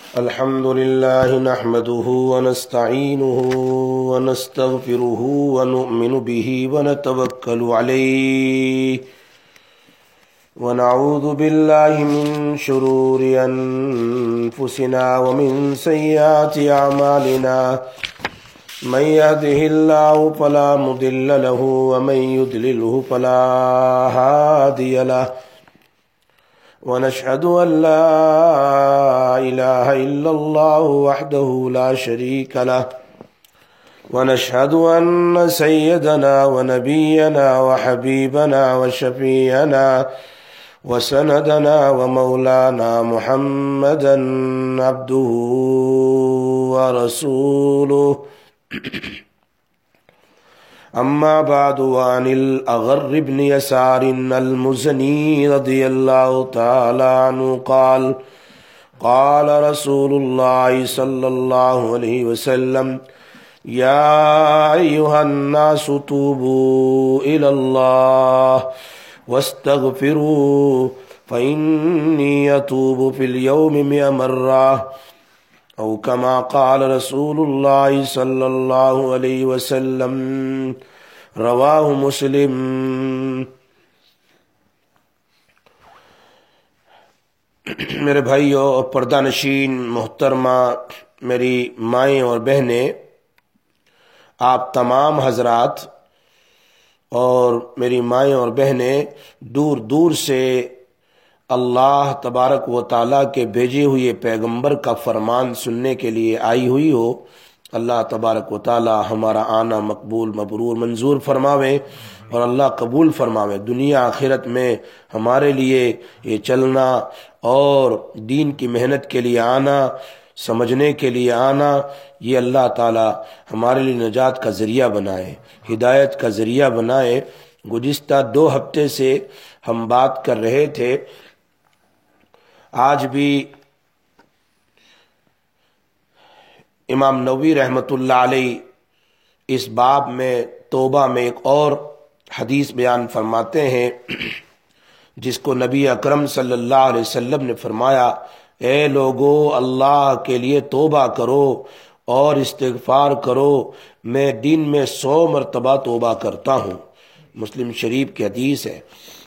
الحمد لله نحمده ونستعينه ونستغفره ونؤمن به ونتوكل عليه ونعوذ بالله من شرور أنفسنا ومن سيئات أعمالنا من يهده الله فلا مضل له ومن يضلله فلا هادي له ونشهد أن لا إله إلا الله وحده لا شريك له ونشهد أن سيدنا ونبينا وحبيبنا وشفيعنا وسندنا ومولانا محمدا عبده ورسوله أما بعد، وعن الأغر بن يسار المزني رضي الله تعالى عنه قال قال رسول الله صلى الله عليه وسلم: يا أيها الناس توبوا إلى الله واستغفروا فإني أتوب في اليوم 100 مرة، أو كما قال رسول الله صلى الله عليه وسلم، رواہ مسلم۔ میرے بھائیوں اور پردہ نشین محترمہ، میری مائیں اور بہنیں، آپ تمام حضرات اور میری مائیں اور بہنیں دور دور سے اللہ تبارک و تعالیٰ کے بھیجے ہوئے پیغمبر کا فرمان سننے کے لیے آئی ہوئی ہو، اللہ تبارک و تعالیٰ ہمارا آنا مقبول مبرور منظور فرماوے اور اللہ قبول فرماوے۔ دنیا آخرت میں ہمارے لیے یہ چلنا اور دین کی محنت کے لیے آنا، سمجھنے کے لیے آنا، یہ اللہ تعالیٰ ہمارے لیے نجات کا ذریعہ بنائے، ہدایت کا ذریعہ بنائے۔ گزشتہ 2 ہفتے سے ہم بات کر رہے تھے، آج بھی امام نووی رحمۃ اللہ علیہ اس باب میں توبہ میں ایک اور حدیث بیان فرماتے ہیں، جس کو نبی اکرم صلی اللہ علیہ وسلم نے فرمایا: اے لوگو، اللہ کے لیے توبہ کرو اور استغفار کرو، میں دن میں 100 مرتبہ توبہ کرتا ہوں۔ مسلم شریف کی حدیث ہے۔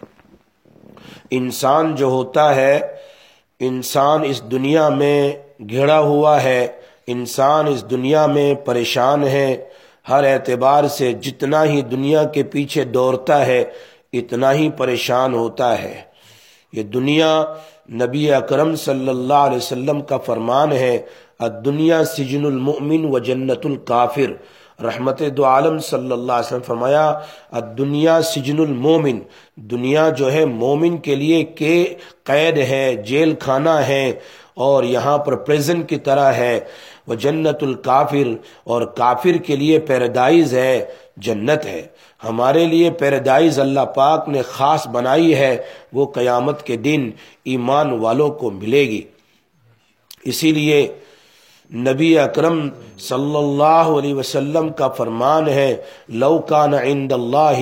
انسان جو ہوتا ہے، انسان اس دنیا میں گھرا ہوا ہے، انسان اس دنیا میں پریشان ہے، ہر اعتبار سے جتنا ہی دنیا کے پیچھے دوڑتا ہے اتنا ہی پریشان ہوتا ہے۔ یہ دنیا، نبی اکرم صلی اللہ علیہ وسلم کا فرمان ہے: الدنیا سجن المؤمن و جنت الکافر۔ رحمت دو عالم صلی اللہ علیہ وسلم فرمایا: الدنیا سجن المومن، دنیا جو ہے مومن کے لیے قید ہے، جیل خانہ ہے، اور یہاں پر پریزن کی طرح ہے۔ وہ جنت الکافر، اور کافر کے لیے پیراڈائز ہے، جنت ہے۔ ہمارے لیے پیراڈائز اللہ پاک نے خاص بنائی ہے، وہ قیامت کے دن ایمان والوں کو ملے گی۔ اسی لیے نبی اکرم صلی اللہ علیہ وسلم کا فرمان ہے: لو کان عند اللہ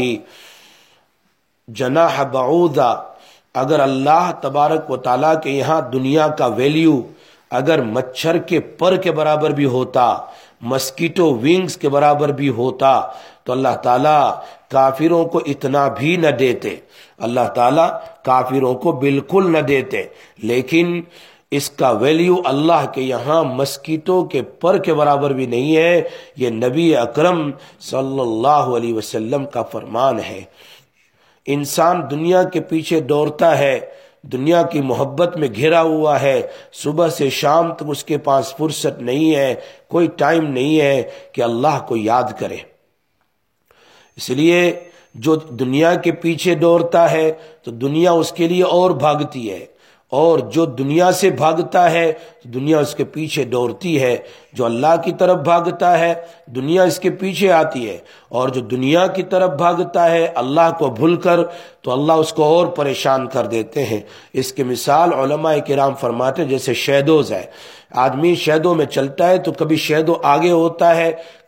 جناح بعوضہ، اگر اللہ تبارک و تعالیٰ کے یہاں دنیا کا ویلیو اگر مچھر کے پر کے برابر بھی ہوتا، مسکیٹو ونگز کے برابر بھی ہوتا، تو اللہ تعالیٰ کافروں کو اتنا بھی نہ دیتے، اللہ تعالیٰ کافروں کو بالکل نہ دیتے۔ لیکن اس کا ویلیو اللہ کے یہاں مسکیٹوں کے پر کے برابر بھی نہیں ہے۔ یہ نبی اکرم صلی اللہ علیہ وسلم کا فرمان ہے۔ انسان دنیا کے پیچھے دوڑتا ہے، دنیا کی محبت میں گھرا ہوا ہے، صبح سے شام تک اس کے پاس فرصت نہیں ہے، کوئی ٹائم نہیں ہے کہ اللہ کو یاد کرے۔ اس لیے جو دنیا کے پیچھے دوڑتا ہے تو دنیا اس کے لیے اور بھاگتی ہے، اور جو دنیا سے بھاگتا ہے دنیا اس کے پیچھے دوڑتی ہے۔ جو اللہ کی طرف بھاگتا ہے دنیا اس کے پیچھے آتی ہے، اور جو دنیا کی طرف بھاگتا ہے اللہ کو بھول کر تو اللہ اس کو اور پریشان کر دیتے ہیں۔ اس کی مثال علماء کرام فرماتے ہیں جیسے شیڈوز ہے۔ آدمی شیڈو میں چلتا ہے تو کبھی شیڈو آگے ہوتا ہے،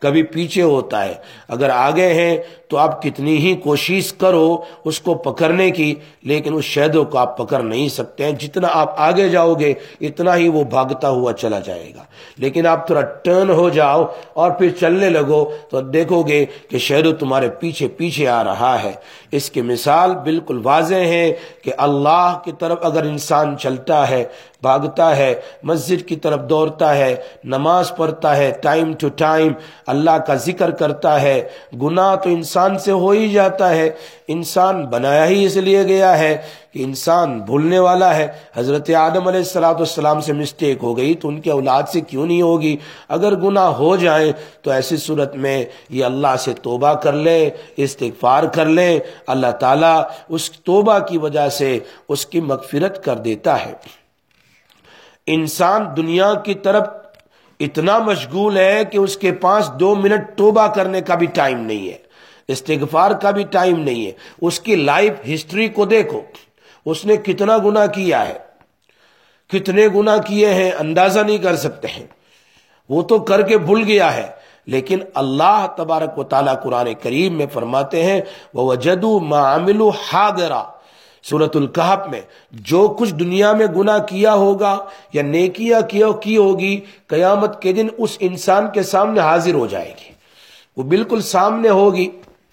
کبھی پیچھے ہوتا ہے. اگر آگے ہیں تو آپ کتنی ہی کوشش کرو اس کو پکڑنے کی، لیکن اس شیڈو کو آپ پکڑ نہیں سکتے ہیں. جتنا آپ آگے جاؤ گے اتنا ہی وہ بھاگتا ہوا چلا جائے گا. لیکن آپ تھوڑا ٹرن ہو جاؤ اور پھر چلنے لگو تو دیکھو گے کہ شیڈو تمہارے پیچھے پیچھے آ رہا ہے. اس کی مثال بالکل واضح ہے کہ اللہ کی طرف اگر انسان چلتا ہے، بھاگتا ہے، مسجد کی طرف دوڑتا ہے، نماز پڑھتا ہے، ٹائم ٹو ٹائم اللہ کا ذکر کرتا ہے، گناہ تو انسان سے ہو ہی جاتا ہے. انسان بنایا ہی اس لیے گیا ہے کہ انسان بھولنے والا ہے. حضرت آدم علیہ السلام سے مسٹیک ہو گئی تو ان کے اولاد سے کیوں نہیں ہوگی؟ اگر گناہ ہو جائیں تو ایسی صورت میں یہ اللہ سے توبہ کر لے، استغفار کر لے، اللہ تعالیٰ اس توبہ کی وجہ سے اس کی مغفرت کر دیتا ہے. انسان دنیا کی طرف اتنا مشغول ہے کہ اس کے پاس 2 منٹ توبہ کرنے کا بھی ٹائم نہیں ہے، استغفار کا بھی ٹائم نہیں ہے. اس کی لائف ہسٹری کو دیکھو، اس نے کتنا گناہ کیا ہے، کتنے گناہ کیے ہیں اندازہ نہیں کر سکتے ہیں. وہ تو کر کے بھول گیا ہے. لیکن اللہ تبارک و تعالیٰ قرآن کریم میں فرماتے ہیں وَوَجَدُوا مَا عَمِلُوا حَاضِرًا. سورۃ الکہف میں جو کچھ دنیا میں گناہ کیا ہوگا یا نیکیاں کی ہوگی، قیامت کے دن اس انسان کے سامنے حاضر ہو جائے گی، وہ بالکل سامنے ہوگی.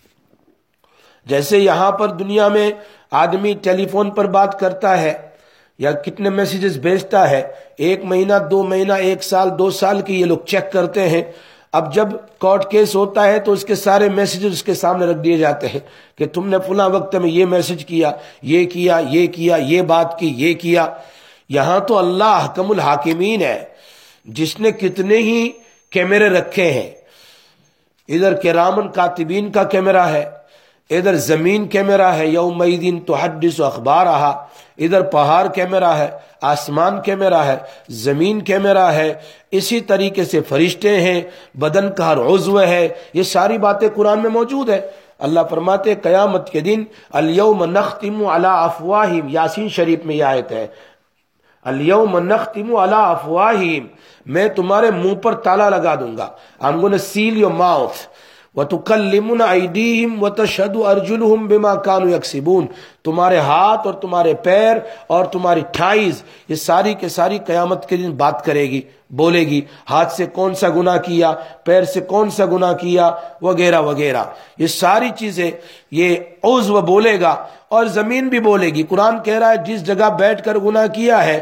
جیسے یہاں پر دنیا میں آدمی ٹیلی فون پر بات کرتا ہے یا کتنے میسیجز بھیجتا ہے، 1 مہینہ 2 مہینہ 1 سال 2 سال کی یہ لوگ چیک کرتے ہیں. اب جب کورٹ کیس ہوتا ہے تو اس کے سارے میسیجز اس کے سامنے رکھ دیے جاتے ہیں کہ تم نے فلاں وقت میں یہ میسج کیا، یہ کیا، یہ کیا، یہ بات کی، یہ کیا. یہاں تو اللہ حکم الحاکمین ہے جس نے کتنے ہی کیمرے رکھے ہیں. ادھر کرامن کاتبین کا کیمرہ ہے، ادھر زمین کیمرہ ہے یومئذ تحدث اخبارہا، ادھر پہاڑ کیمرہ ہے، آسمان کیمرہ ہے، زمین کیمرہ ہے. اسی طریقے سے فرشتے ہیں، بدن کا ہر عضو ہے. یہ ساری باتیں قرآن میں موجود ہے. اللہ فرماتے قیامت کے دن الیوم نختم علی افواہہم، یاسین شریف میں یہ آیت ہے، الیوم نختم علی افواہہم، میں تمہارے منہ پر تالا لگا دوں گا. I'm gonna seal your mouth. وَتُكَلِّمُنَ أَيْدِيهِمْ وَتَشْهَدُ أَرْجُلُهُمْ بِمَا كَانُوا يَكْسِبُونَ. تمہارے ہاتھ اور تمہارے پیر اور تمہاری ٹھائیز یہ ساری کے ساری قیامت کے دن بات کرے گی، بولے گی ہاتھ سے کون سا گناہ کیا، پیر سے کون سا گناہ کیا، وغیرہ وغیرہ. یہ ساری چیزیں یہ عضو بولے گا اور زمین بھی بولے گی. قرآن کہہ رہا ہے جس جگہ بیٹھ کر گناہ کیا ہے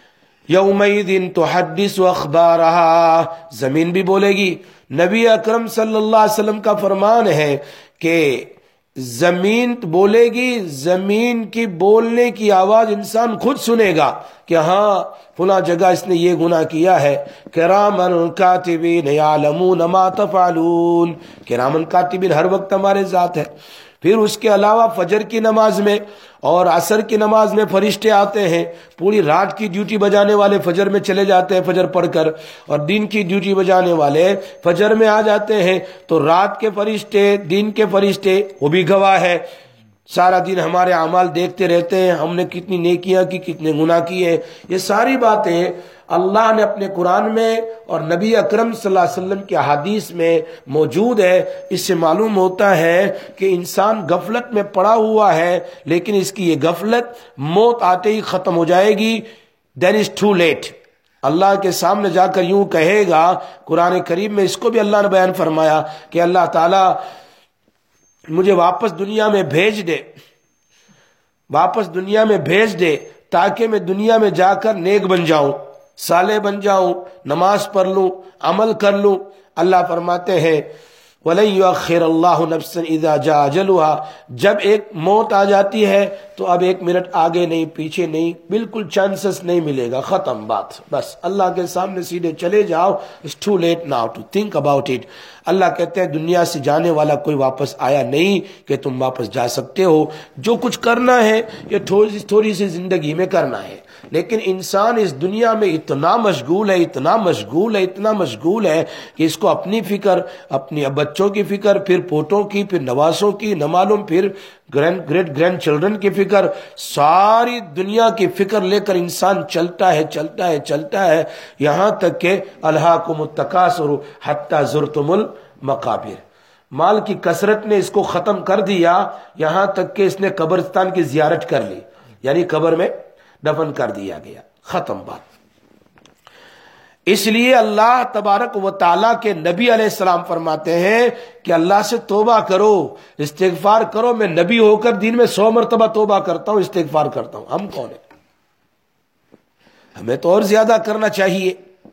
یومئذ تحدث اخبارہا، زمین بھی بولے گی. نبی اکرم صلی اللہ علیہ وسلم کا فرمان ہے کہ زمین بولے گی، زمین کی بولنے کی آواز انسان خود سنے گا کہ ہاں فلاں جگہ اس نے یہ گناہ کیا ہے. کرامن کاتبین یعلمون ما تفعلون، کرامن کاتبین ہر وقت ہمارے ساتھ ہے. پھر اس کے علاوہ فجر کی نماز میں اور عصر کی نماز میں فرشتے آتے ہیں. پوری رات کی ڈیوٹی بجانے والے فجر میں چلے جاتے ہیں فجر پڑھ کر، اور دن کی ڈیوٹی بجانے والے فجر میں آ جاتے ہیں. تو رات کے فرشتے، دن کے فرشتے وہ بھی گواہ ہے. سارا دن ہمارے اعمال دیکھتے رہتے ہیں، ہم نے کتنی نیکیاں کی، کتنے گناہ کیے. یہ ساری باتیں اللہ نے اپنے قرآن میں اور نبی اکرم صلی اللہ علیہ وسلم کی احادیث میں موجود ہے. اس سے معلوم ہوتا ہے کہ انسان غفلت میں پڑا ہوا ہے، لیکن اس کی یہ غفلت موت آتے ہی ختم ہو جائے گی. دین از ٹو لیٹ. اللہ کے سامنے جا کر یوں کہے گا. قرآن کریم میں اس کو بھی اللہ نے بیان فرمایا کہ اللہ تعالیٰ مجھے واپس دنیا میں بھیج دے، واپس دنیا میں بھیج دے تاکہ میں دنیا میں جا کر نیک بن جاؤں، صالح بن جاؤں، نماز پڑھ لوں، عمل کر لوں. اللہ فرماتے ہیں وَلَن يُؤَخِّرَ اللَّهُ نَفْسًا إِذَا جَاءَ أَجَلُهَا. جب ایک موت آ جاتی ہے تو اب 1 منٹ آگے نہیں پیچھے نہیں، بالکل چانسز نہیں ملے گا، ختم بات. بس اللہ کے سامنے سیدھے چلے جاؤ. It's too late now to think about it. اللہ کہتے ہیں دنیا سے جانے والا کوئی واپس آیا نہیں کہ تم واپس جا سکتے ہو. جو کچھ کرنا ہے یہ تھوڑی سی زندگی میں کرنا ہے. لیکن انسان اس دنیا میں اتنا مشغول ہے، اتنا مشغول ہے، اتنا مشغول ہے کہ اس کو اپنی فکر، اپنی بچوں کی فکر، پھر پوتوں کی، پھر نواسوں کی، نہ معلوم پھر گریٹ گرینڈ چلڈرن کی فکر، ساری دنیا کی فکر لے کر انسان چلتا ہے چلتا ہے چلتا ہے، یہاں تک کہ الہاکم التکاثر حتی زرتم مقابر. مال کی کثرت نے اس کو ختم کر دیا، یہاں تک کہ اس نے قبرستان کی زیارت کر لی، یعنی قبر میں دفن کر دیا گیا، ختم بات. اس لیے اللہ تبارک و تعالیٰ کے نبی علیہ السلام فرماتے ہیں کہ اللہ سے توبہ کرو، استغفار کرو. میں نبی ہو کر دن میں 100 مرتبہ توبہ کرتا ہوں، استغفار کرتا ہوں. ہم کون ہیں؟ ہمیں تو اور زیادہ کرنا چاہیے.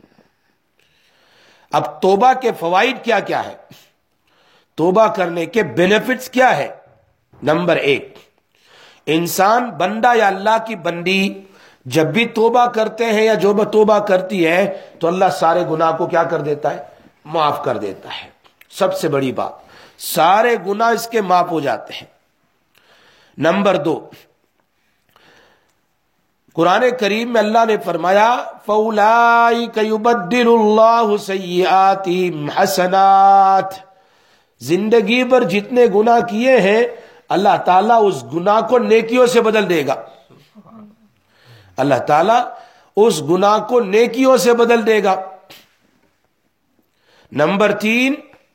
اب توبہ کے فوائد کیا کیا ہے، توبہ کرنے کے بینیفٹس کیا ہے؟ نمبر 1، انسان بندہ یا اللہ کی بندی جب بھی توبہ کرتے ہیں یا جو توبہ کرتی ہے تو اللہ سارے گناہ کو کیا کر دیتا ہے؟ معاف کر دیتا ہے. سب سے بڑی بات، سارے گناہ اس کے معاف ہو جاتے ہیں. نمبر 2، قرآن کریم میں اللہ نے فرمایا فَأُولَٰئِكَ يُبَدِّلُ اللَّهُ سَيِّئَاتِهِمْ حَسَنَاتٍ. زندگی پر جتنے گناہ کیے ہیں اللہ تعالیٰ اس گناہ کو نیکیوں سے بدل دے گا. اللہ تعالیٰ اس گناہ کو نیکیوں سے بدل دے گا. نمبر 3،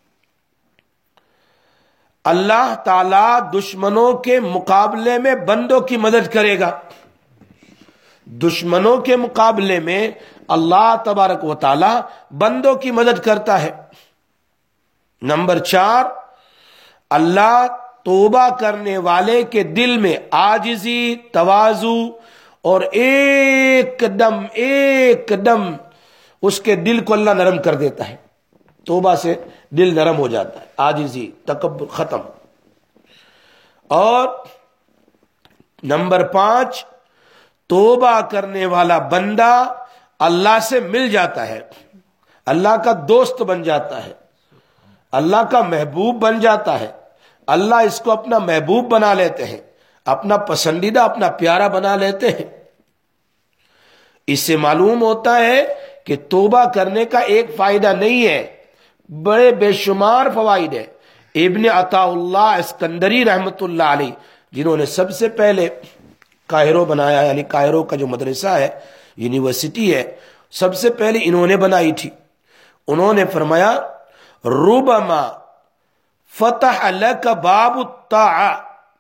اللہ تعالیٰ دشمنوں کے مقابلے میں بندوں کی مدد کرے گا. دشمنوں کے مقابلے میں اللہ تبارک و تعالیٰ بندوں کی مدد کرتا ہے. نمبر 4، اللہ توبہ کرنے والے کے دل میں عاجزی، تواضع اور ایک دم اس کے دل کو اللہ نرم کر دیتا ہے. توبہ سے دل نرم ہو جاتا ہے، عاجزی، تکبر ختم. اور نمبر 5، توبہ کرنے والا بندہ اللہ سے مل جاتا ہے، اللہ کا دوست بن جاتا ہے، اللہ کا محبوب بن جاتا ہے. اللہ اس کو اپنا محبوب بنا لیتے ہیں، اپنا پسندیدہ، اپنا پیارا بنا لیتے ہیں. اس سے معلوم ہوتا ہے کہ توبہ کرنے کا ایک فائدہ نہیں ہے، بڑے بے شمار فوائد ہیں. ابن عطا اللہ اسکندری رحمت اللہ علیہ، جنہوں نے سب سے پہلے قاہرو بنایا، یعنی قاہرو کا جو مدرسہ ہے، یونیورسٹی ہے، سب سے پہلے انہوں نے بنائی تھی. انہوں نے فرمایا ربما فتح لک باب الطاعہ،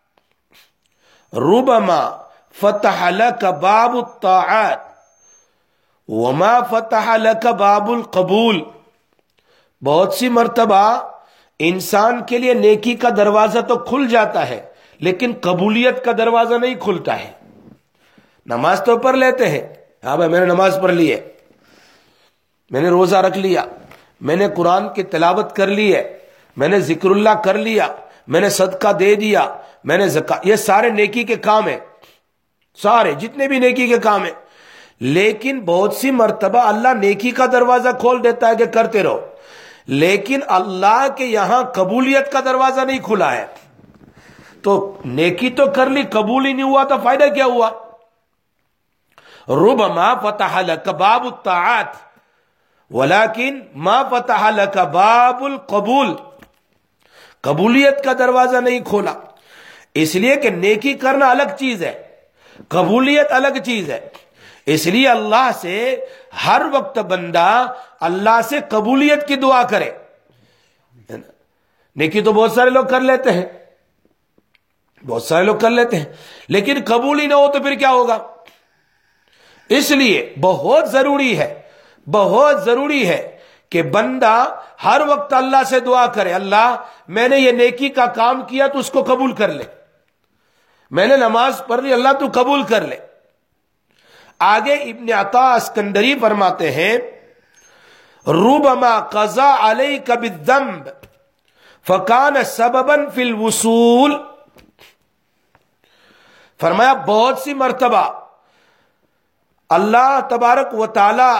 ربما فتح لک باب الطاعات وما فتح لک باب القبول. بہت سی مرتبہ انسان کے لیے نیکی کا دروازہ تو کھل جاتا ہے لیکن قبولیت کا دروازہ نہیں کھلتا ہے. نماز تو پڑھ لیتے ہیں، ہاں بھائی میں نے نماز پڑھ لی ہے، میں نے روزہ رکھ لیا، میں نے قرآن کی تلاوت کر لی ہے، میں نے ذکر اللہ کر لیا، میں نے صدقہ دے دیا، میں نے زکات، یہ سارے نیکی کے کام ہیں، سارے جتنے بھی نیکی کے کام ہیں. لیکن بہت سی مرتبہ اللہ نیکی کا دروازہ کھول دیتا ہے کہ کرتے رہو، لیکن اللہ کے یہاں قبولیت کا دروازہ نہیں کھلا ہے. تو نیکی تو کر لی، قبول ہی نہیں ہوا تو فائدہ کیا ہوا؟ ربما فتح لک باب الطاعات ولكن ما فتح لک باب القبول. قبولیت کا دروازہ نہیں کھولا، اس لیے کہ نیکی کرنا الگ چیز ہے، قبولیت الگ چیز ہے. اس لیے اللہ سے ہر وقت بندہ اللہ سے قبولیت کی دعا کرے. نیکی تو بہت سارے لوگ کر لیتے ہیں، بہت سارے لوگ کر لیتے ہیں، لیکن قبول ہی نہ ہو تو پھر کیا ہوگا؟ اس لیے بہت ضروری ہے، بہت ضروری ہے کہ بندہ ہر وقت اللہ سے دعا کرے، اللہ میں نے یہ نیکی کا کام کیا تو اس کو قبول کر لے، میں نے نماز پڑھ لی، اللہ تو قبول کر لے. آگے ابن عطا اسکندری فرماتے ہیں ربما قضا علیک بالذنب فکان سببا فی الوصول. فرمایا بہت سی مرتبہ اللہ تبارک و تعالی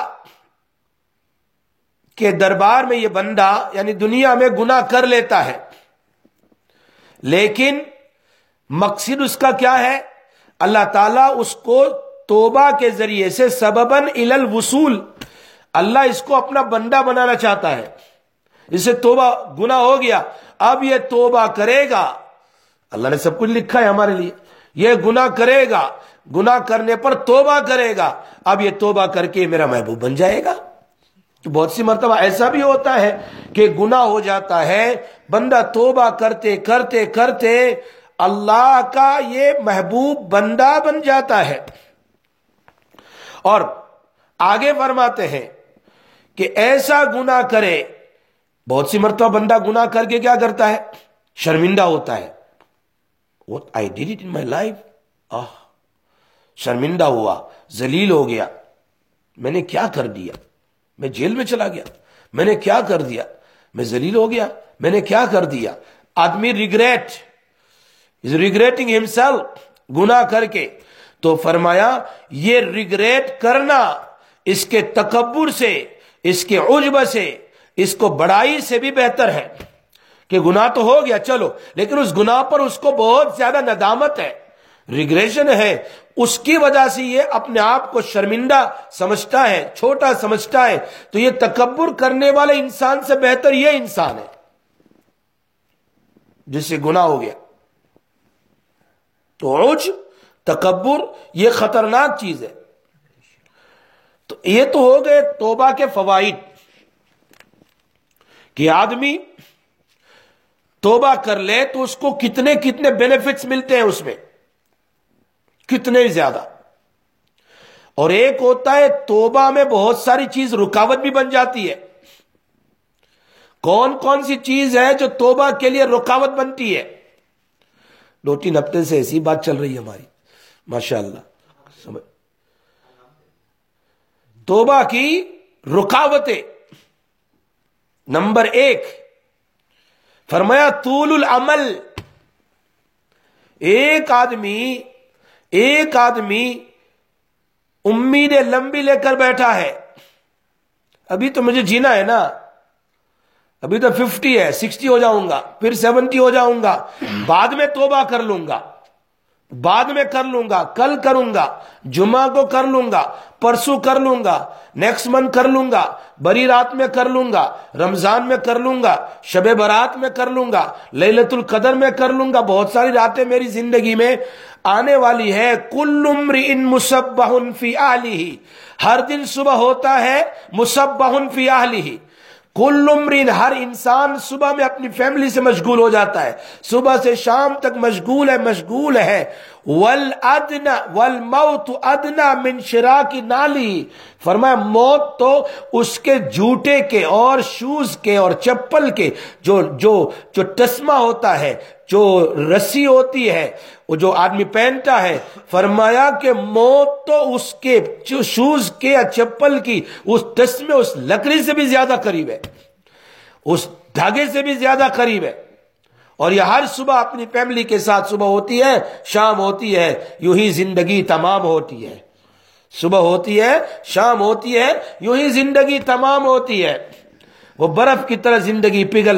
کے دربار میں یہ بندہ یعنی دنیا میں گناہ کر لیتا ہے، لیکن مقصد اس کا کیا ہے؟ اللہ تعالیٰ اس کو توبہ کے ذریعے سے سبباً الی الوصول، اللہ اس کو اپنا بندہ بنانا چاہتا ہے. اسے توبہ گناہ ہو گیا، اب یہ توبہ کرے گا، اللہ نے سب کچھ لکھا ہے ہمارے لیے، یہ گناہ کرے گا، گناہ کرنے پر توبہ کرے گا، اب یہ توبہ کر کے میرا محبوب بن جائے گا. بہت سی مرتبہ ایسا بھی ہوتا ہے کہ گناہ ہو جاتا ہے، بندہ توبہ کرتے کرتے کرتے اللہ کا یہ محبوب بندہ بن جاتا ہے۔ اور آگے فرماتے ہیں کہ ایسا گناہ کرے، بہت سی مرتبہ بندہ گناہ کر کے کیا کرتا ہے؟ شرمندہ ہوتا ہے۔ What I did it in my life، شرمندہ ہوا، ذلیل ہو گیا، میں نے کیا کر دیا، میں جیل میں چلا گیا، میں نے کیا کر دیا، میں ذلیل ہو گیا، میں نے کیا کر دیا۔ آدمی is regretting himself، گناہ کر کے۔ تو فرمایا یہ ریگریٹ کرنا اس کے تکبر سے، اس کے عجب سے، اس کو بڑائی سے بھی بہتر ہے کہ گناہ تو ہو گیا چلو، لیکن اس گناہ پر اس کو بہت زیادہ ندامت ہے، ریگریشن ہے، اس کی وجہ سے یہ اپنے آپ کو شرمندہ سمجھتا ہے، چھوٹا سمجھتا ہے۔ تو یہ تکبر کرنے والے انسان سے بہتر یہ انسان ہے جس سے گناہ ہو گیا۔ تو عجب، تکبر یہ خطرناک چیز ہے۔ تو یہ تو ہو گئے توبہ کے فوائد کہ آدمی توبہ کر لے تو اس کو کتنے کتنے بینیفٹس ملتے ہیں، اس میں کتنے زیادہ۔ اور ایک ہوتا ہے توبہ میں بہت ساری چیز رکاوٹ بھی بن جاتی ہے۔ کون کون سی چیز ہے جو توبہ کے لیے رکاوٹ بنتی ہے؟ 2-3 ہفتے سے ایسی بات چل رہی ہے ہماری، ماشاءاللہ۔ توبہ کی رکاوٹیں، نمبر 1 فرمایا طول العمل۔ ایک آدمی امیدیں لمبی لے کر بیٹھا ہے، ابھی تو مجھے جینا ہے نا، ابھی تو 50 ہے، 60 ہو جاؤں گا، پھر 70 ہو جاؤں گا، بعد میں توبہ کر لوں گا، بعد میں کر لوں گا، کل کروں گا، جمعہ کو کر لوں گا، پرسوں کر لوں گا، نیکسٹ منتھ کر لوں گا، بری رات میں کر لوں گا، رمضان میں کر لوں گا، شب برات میں کر لوں گا، لیلۃ القدر میں کر لوں گا۔ بہت ساری راتیں میری زندگی میں آنے والی ہے۔ کل امرئ مصبح فی اہلہ، ہر دن صبح ہوتا ہے مصبح فی اہلہ۔ کل امرئ، ہر انسان صبح میں اپنی فیملی سے مشغول ہو جاتا ہے، صبح سے شام تک مشغول ہے۔ والادنى والموت ادنى من شراک نعلی، فرمایا موت تو اس کے جوتے کے اور شوز کے اور چپل کے جو تسمہ ہوتا ہے، جو رسی ہوتی ہے، وہ جو آدمی پہنتا ہے، فرمایا کہ موت تو اس کے شوز کے یا چپل کی اس تسمے، اس لکڑی سے بھی زیادہ قریب ہے، اس دھاگے سے بھی زیادہ قریب ہے۔ اور یہ ہر صبح اپنی فیملی کے ساتھ، صبح ہوتی ہے شام ہوتی ہے، یوں ہی زندگی تمام ہوتی ہے۔ صبح ہوتی ہے شام ہوتی ہے، یوں ہی زندگی تمام ہوتی ہے۔ وہ برف کی طرح زندگی پگھل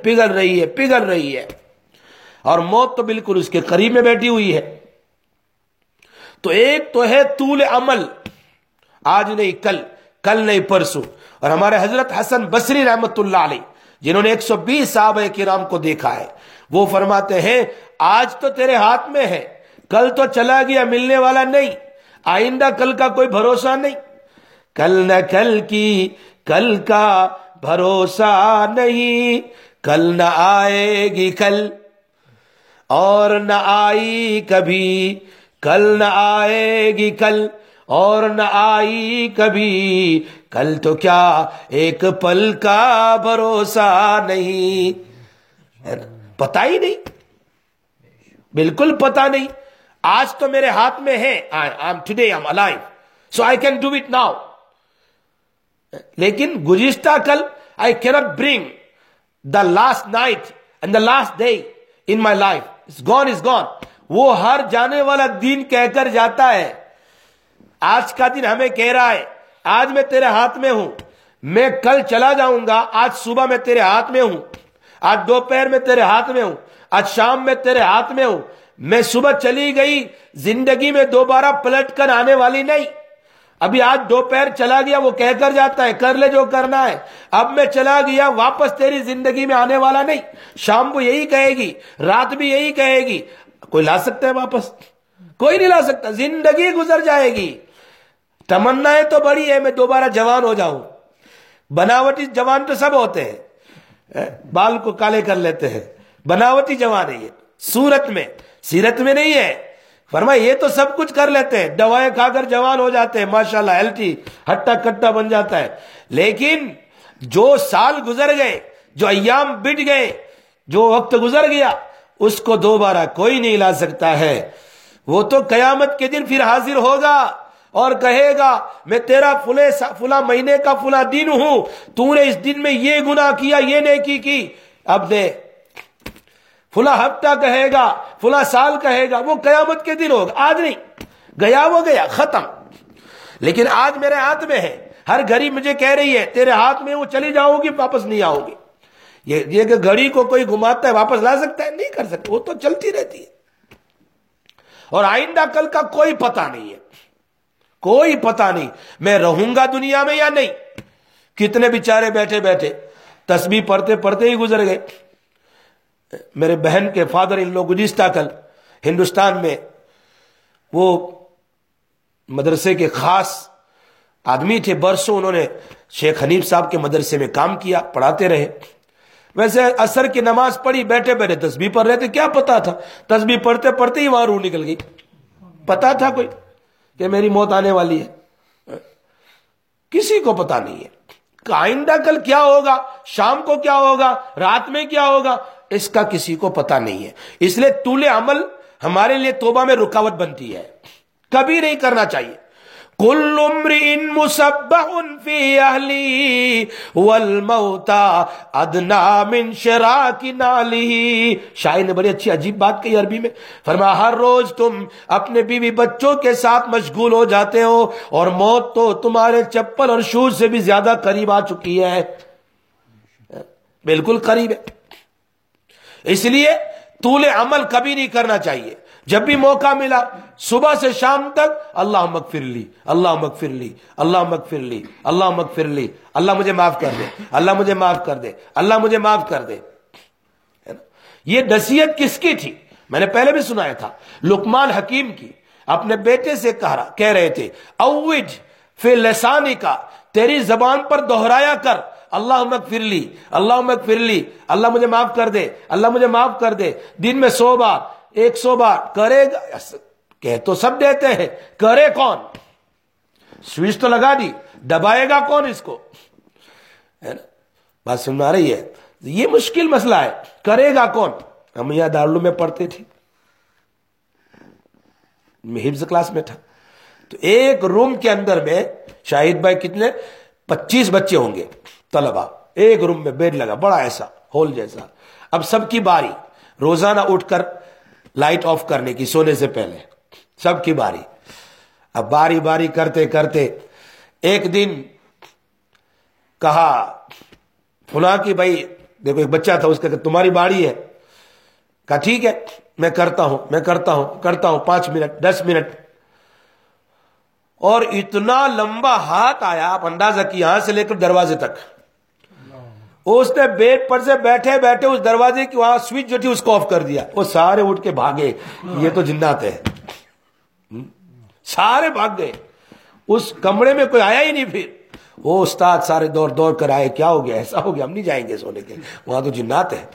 رہی ہے، اور موت تو بالکل اس کے قریب میں بیٹھی ہوئی ہے۔ تو ایک تو ہے طول عمل، آج نہیں کل نہیں پرسوں۔ اور ہمارے حضرت حسن بصری رحمت اللہ علیہ، جنہوں نے 120 صحابہ کرام کو دیکھا ہے، وہ فرماتے ہیں آج تو تیرے ہاتھ میں ہے، کل تو چلا گیا، ملنے والا نہیں، آئندہ کل کا کوئی بھروسہ نہیں۔ کل نہ کل کی کل کا بھروسہ نہیں، کل نہ آئے گی کل اور نہ آئی کبھی، کل نہ آئے گی کل اور نہ آئی کبھی، کل تو کیا ایک پل کا بھروسہ نہیں۔ پتہ ہی نہیں، بالکل پتہ نہیں۔ آج تو میرے ہاتھ میں ہے، today I'm alive so I can do it now، لیکن گزشتہ کل I cannot bring the last night and the last day in my life، it's gone۔ وہ ہر جانے والا دن کہہ کر جاتا ہے، آج کا دن ہمیں کہہ رہا ہے آج میں تیرے ہاتھ میں ہوں، میں کل چلا جاؤں گا، آج صبح میں تیرے ہاتھ میں ہوں، آج دوپہر میں تیرے ہاتھ میں ہوں، آج شام میں تیرے ہاتھ میں ہوں۔ میں صبح چلی گئی، زندگی میں دوبارہ پلٹ کر آنے والی نہیں۔ ابھی آج دوپہر چلا گیا، وہ کہہ کر جاتا ہے کر لے جو کرنا ہے، اب میں چلا گیا، واپس تیری زندگی میں آنے والا نہیں۔ شام کو یہی کہے گی، رات بھی یہی کہے گی، کوئی لا سکتا ہے واپس؟ کوئی نہیں لا سکتا، زندگی گزر جائے گی۔ تمنائیں تو بڑی ہے میں دوبارہ جوان ہو جاؤں، بناوٹی جوان تو سب ہوتے ہیں، بال کو کالے کر لیتے ہیں، بناوٹی جوان ہے یہ، صورت میں، سیرت میں نہیں ہے۔ فرمایا یہ تو سب کچھ کر لیتے ہیں، دوائیں کھا کر جوان ہو جاتے ہیں، ماشاءاللہ ہیلتھی، ہٹا کٹا بن جاتا ہے، لیکن جو سال گزر گئے، جو ایام بٹ گئے، جو وقت گزر گیا، اس کو دوبارہ کوئی نہیں لا سکتا ہے۔ وہ تو قیامت کے دن پھر حاضر ہوگا اور کہے گا میں تیرا فلاں مہینے کا فلاں دن ہوں، تو نے اس دن میں یہ گناہ کیا، یہ نیکی کی، اب دے۔ فلاں ہفتہ کہے گا، فلاں سال کہے گا، وہ قیامت کے دن ہوگا، آج نہیں، گیا وہ گیا، ختم۔ لیکن آج میرے ہاتھ میں ہے، ہر گھڑی مجھے کہہ رہی ہے تیرے ہاتھ میں وہ، چلی جاؤ گی واپس نہیں آؤ گی۔ یہ کہ گھڑی کو کوئی گھماتا ہے واپس لا سکتا ہے؟ نہیں کر سکتا، وہ تو چلتی رہتی ہے، اور آئندہ کل کا کوئی پتہ نہیں ہے، کوئی پتہ نہیں میں رہوں گا دنیا میں یا نہیں۔ کتنے بیچارے بیٹھے بیٹھے تسبیح پڑھتے پڑھتے ہی گزر گئے۔ میرے بہن کے فادر ان لوگ گزشتہ کل ہندوستان میں، وہ مدرسے کے خاص آدمی تھے، برسوں انہوں نے شیخ حنیف صاحب کے مدرسے میں کام کیا، پڑھاتے رہے۔ ویسے عصر کی نماز پڑھی، بیٹھے بیٹھے تسبیح پڑھ رہے تھے، کیا پتا تھا، تسبیح پڑھتے پڑھتے ہی وہاں روح نکل گئی۔ پتا تھا کوئی کہ میری موت آنے والی ہے؟ کسی کو پتا نہیں ہے کہ آئندہ کل کیا ہوگا، شام کو کیا ہوگا، رات میں کیا ہوگا، اس کا کسی کو پتا نہیں ہے۔ اس لیے طول عمل ہمارے لیے توبہ میں رکاوٹ بنتی ہے، کبھی نہیں کرنا چاہیے۔ کل امرئ مسبح فی اہلی والموت ادنا من شراک نالہ۔ شاعر نے بڑی اچھی عجیب بات کہی عربی میں، فرمایا ہر روز تم اپنے بیوی بچوں کے ساتھ مشغول ہو جاتے ہو، اور موت تو تمہارے چپل اور شوز سے بھی زیادہ قریب آ چکی ہے، بالکل قریب ہے۔ اس لیے طول عمل کبھی نہیں کرنا چاہیے۔ جب بھی موقع ملا صبح سے شام تک اللہم اغفر لی، اللہم اغفر لی، اللہم اغفر لی، اللہم اغفر لی، اللہ مجھے معاف کر دے، اللہ مجھے معاف کر دے، اللہ مجھے معاف کر دے۔ یہ نصیحت کس کی تھی؟ میں نے پہلے بھی سنایا تھا، لقمان حکیم کی، اپنے بیٹے سے کہہ رہے تھے اوج فی لسانک، تیری زبان پر دہرایا کر اللہم اغفر لی، اللہم اغفر لی، اللہ مجھے معاف کر دے، اللہ مجھے معاف کر دے۔ دن میں 100 بار، 100 بار کرے گا، کہہ تو سب دیتے ہیں، کرے کون؟ سوئچ تو لگا دی، دبائے گا کون اس کو؟ ہے نا، بات سن آ رہی ہے؟ یہ مشکل مسئلہ ہے، کرے گا کون؟ ہم یہاں دارالعلوم میں پڑھتے تھے، میں حفظ کلاس میں تھا، تو ایک روم کے اندر میں شاہد بھائی کتنے 25 بچے ہوں گے طلبہ، ایک روم میں بیڈ لگا بڑا ایسا ہال جیسا۔ اب سب کی باری روزانہ اٹھ کر لائٹ آف کرنے کی، سونے سے پہلے سب کی باری۔ اب باری باری کرتے کرتے ایک دن کہا فلاں کی، بھائی دیکھو ایک بچہ تھا، اس کا کہ تمہاری باری ہے، کہا ٹھیک ہے میں کرتا ہوں 5 منٹ 10 منٹ، اور اتنا لمبا ہاتھ آیا، آپ اندازہ کی یہاں سے لے کر دروازے تک، اس نے بیڈ پر سے بیٹھے بیٹھے اس دروازے کی وہاں سوئچ جو تھی اس کو آف کر دیا۔ وہ سارے اٹھ کے بھاگے، یہ تو جنات ہے، سارے بھاگ گئے، اس کمرے میں کوئی آیا ہی نہیں۔ پھر وہ استاد سارے دوڑ دوڑ کر آئے، کیا ہو گیا؟ ایسا ہو گیا، ہم نہیں جائیں گے سونے کے، وہاں تو جنات ہے۔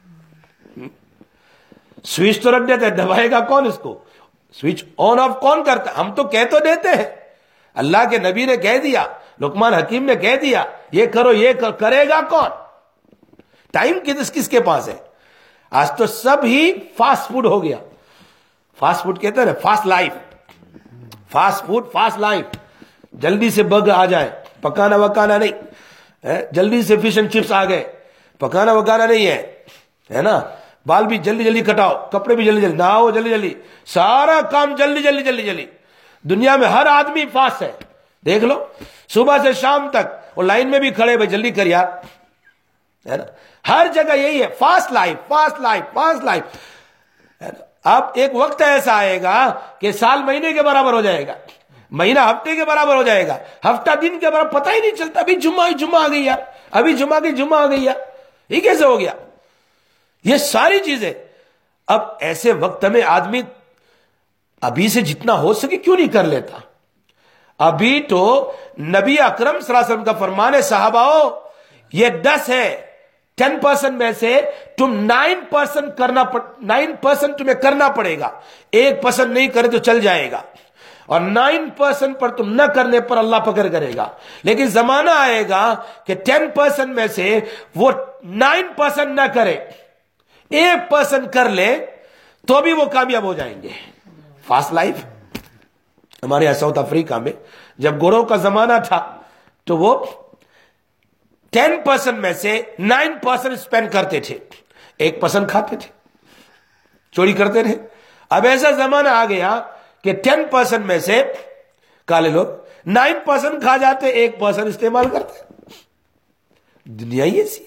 سوئچ تو رکھ دیتے، دبائے گا کون اس کو؟ سوئچ آن آف کون کرتا؟ ہم تو کہہ تو دیتے ہیں، اللہ کے نبی نے کہہ دیا، لقمان حکیم نے کہہ دیا یہ کرو، یہ کرے گا کون؟ ٹائم کس کے پاس ہے؟ آج تو سب ہی فاسٹ فوڈ ہو گیا، فاسٹ فوڈ کہتے ہیں نا، fast life, fast food fast life, جلدی سے بگ آ جائے، پکانا وکانا نہیں، جلدی سے فش اینڈ چپس آ گئے، پکانا وکانا نہیں ہے نا، بال بھی جلدی جلدی کٹاؤ، کپڑے بھی جلدی جلدی نہاؤ، جلدی جلدی، سارا کام جلدی جلدی جلدی جلدی۔ دنیا میں ہر آدمی فاسٹ ہے، دیکھ لو صبح سے شام تک، اور لائن میں بھی کھڑے، بھائی جلدی کر یار، ہے نا، ہر جگہ یہی ہے، fast life fast life fast life. اب ایک وقت ایسا آئے گا کہ سال مہینے کے برابر ہو جائے گا، مہینہ ہفتے کے برابر ہو جائے گا، ہفتہ دن کے برابر، پتہ ہی نہیں چلتا، ابھی جمعہ آ گئی یار، ابھی جمعہ آ گئی یار، یہ کیسے ہو گیا؟ یہ ساری چیزیں اب ایسے وقت میں آدمی ابھی سے جتنا ہو سکے کیوں نہیں کر لیتا؟ ابھی تو نبی اکرم صلی اللہ علیہ وسلم کا فرمان ہے صحاباؤ یہ 10 ہے، 10% میں سے تم 9% تمہیں کرنا پڑے گا، 1% نہیں کرے تو چل جائے گا، اور 9% پر تم نہ کرنے پر اللہ پکڑ کرے گا۔ لیکن زمانہ آئے گا کہ 10% میں سے وہ 9% نہ کرے، 1% کر لے تو بھی وہ کامیاب ہو جائیں گے۔ فاسٹ لائف ہمارے یہاں ساؤتھ افریقہ میں جب گوروں کا زمانہ تھا تو وہ 10% میں سے 9% اسپینڈ کرتے تھے، 1% کھاتے تھے، چوری کرتے رہے۔ اب ایسا زمانہ آ گیا کہ 10% میں سے کالے لوگ 9% کھا جاتے، 1% استعمال کرتے۔ دنیا ہی ایسی ہے۔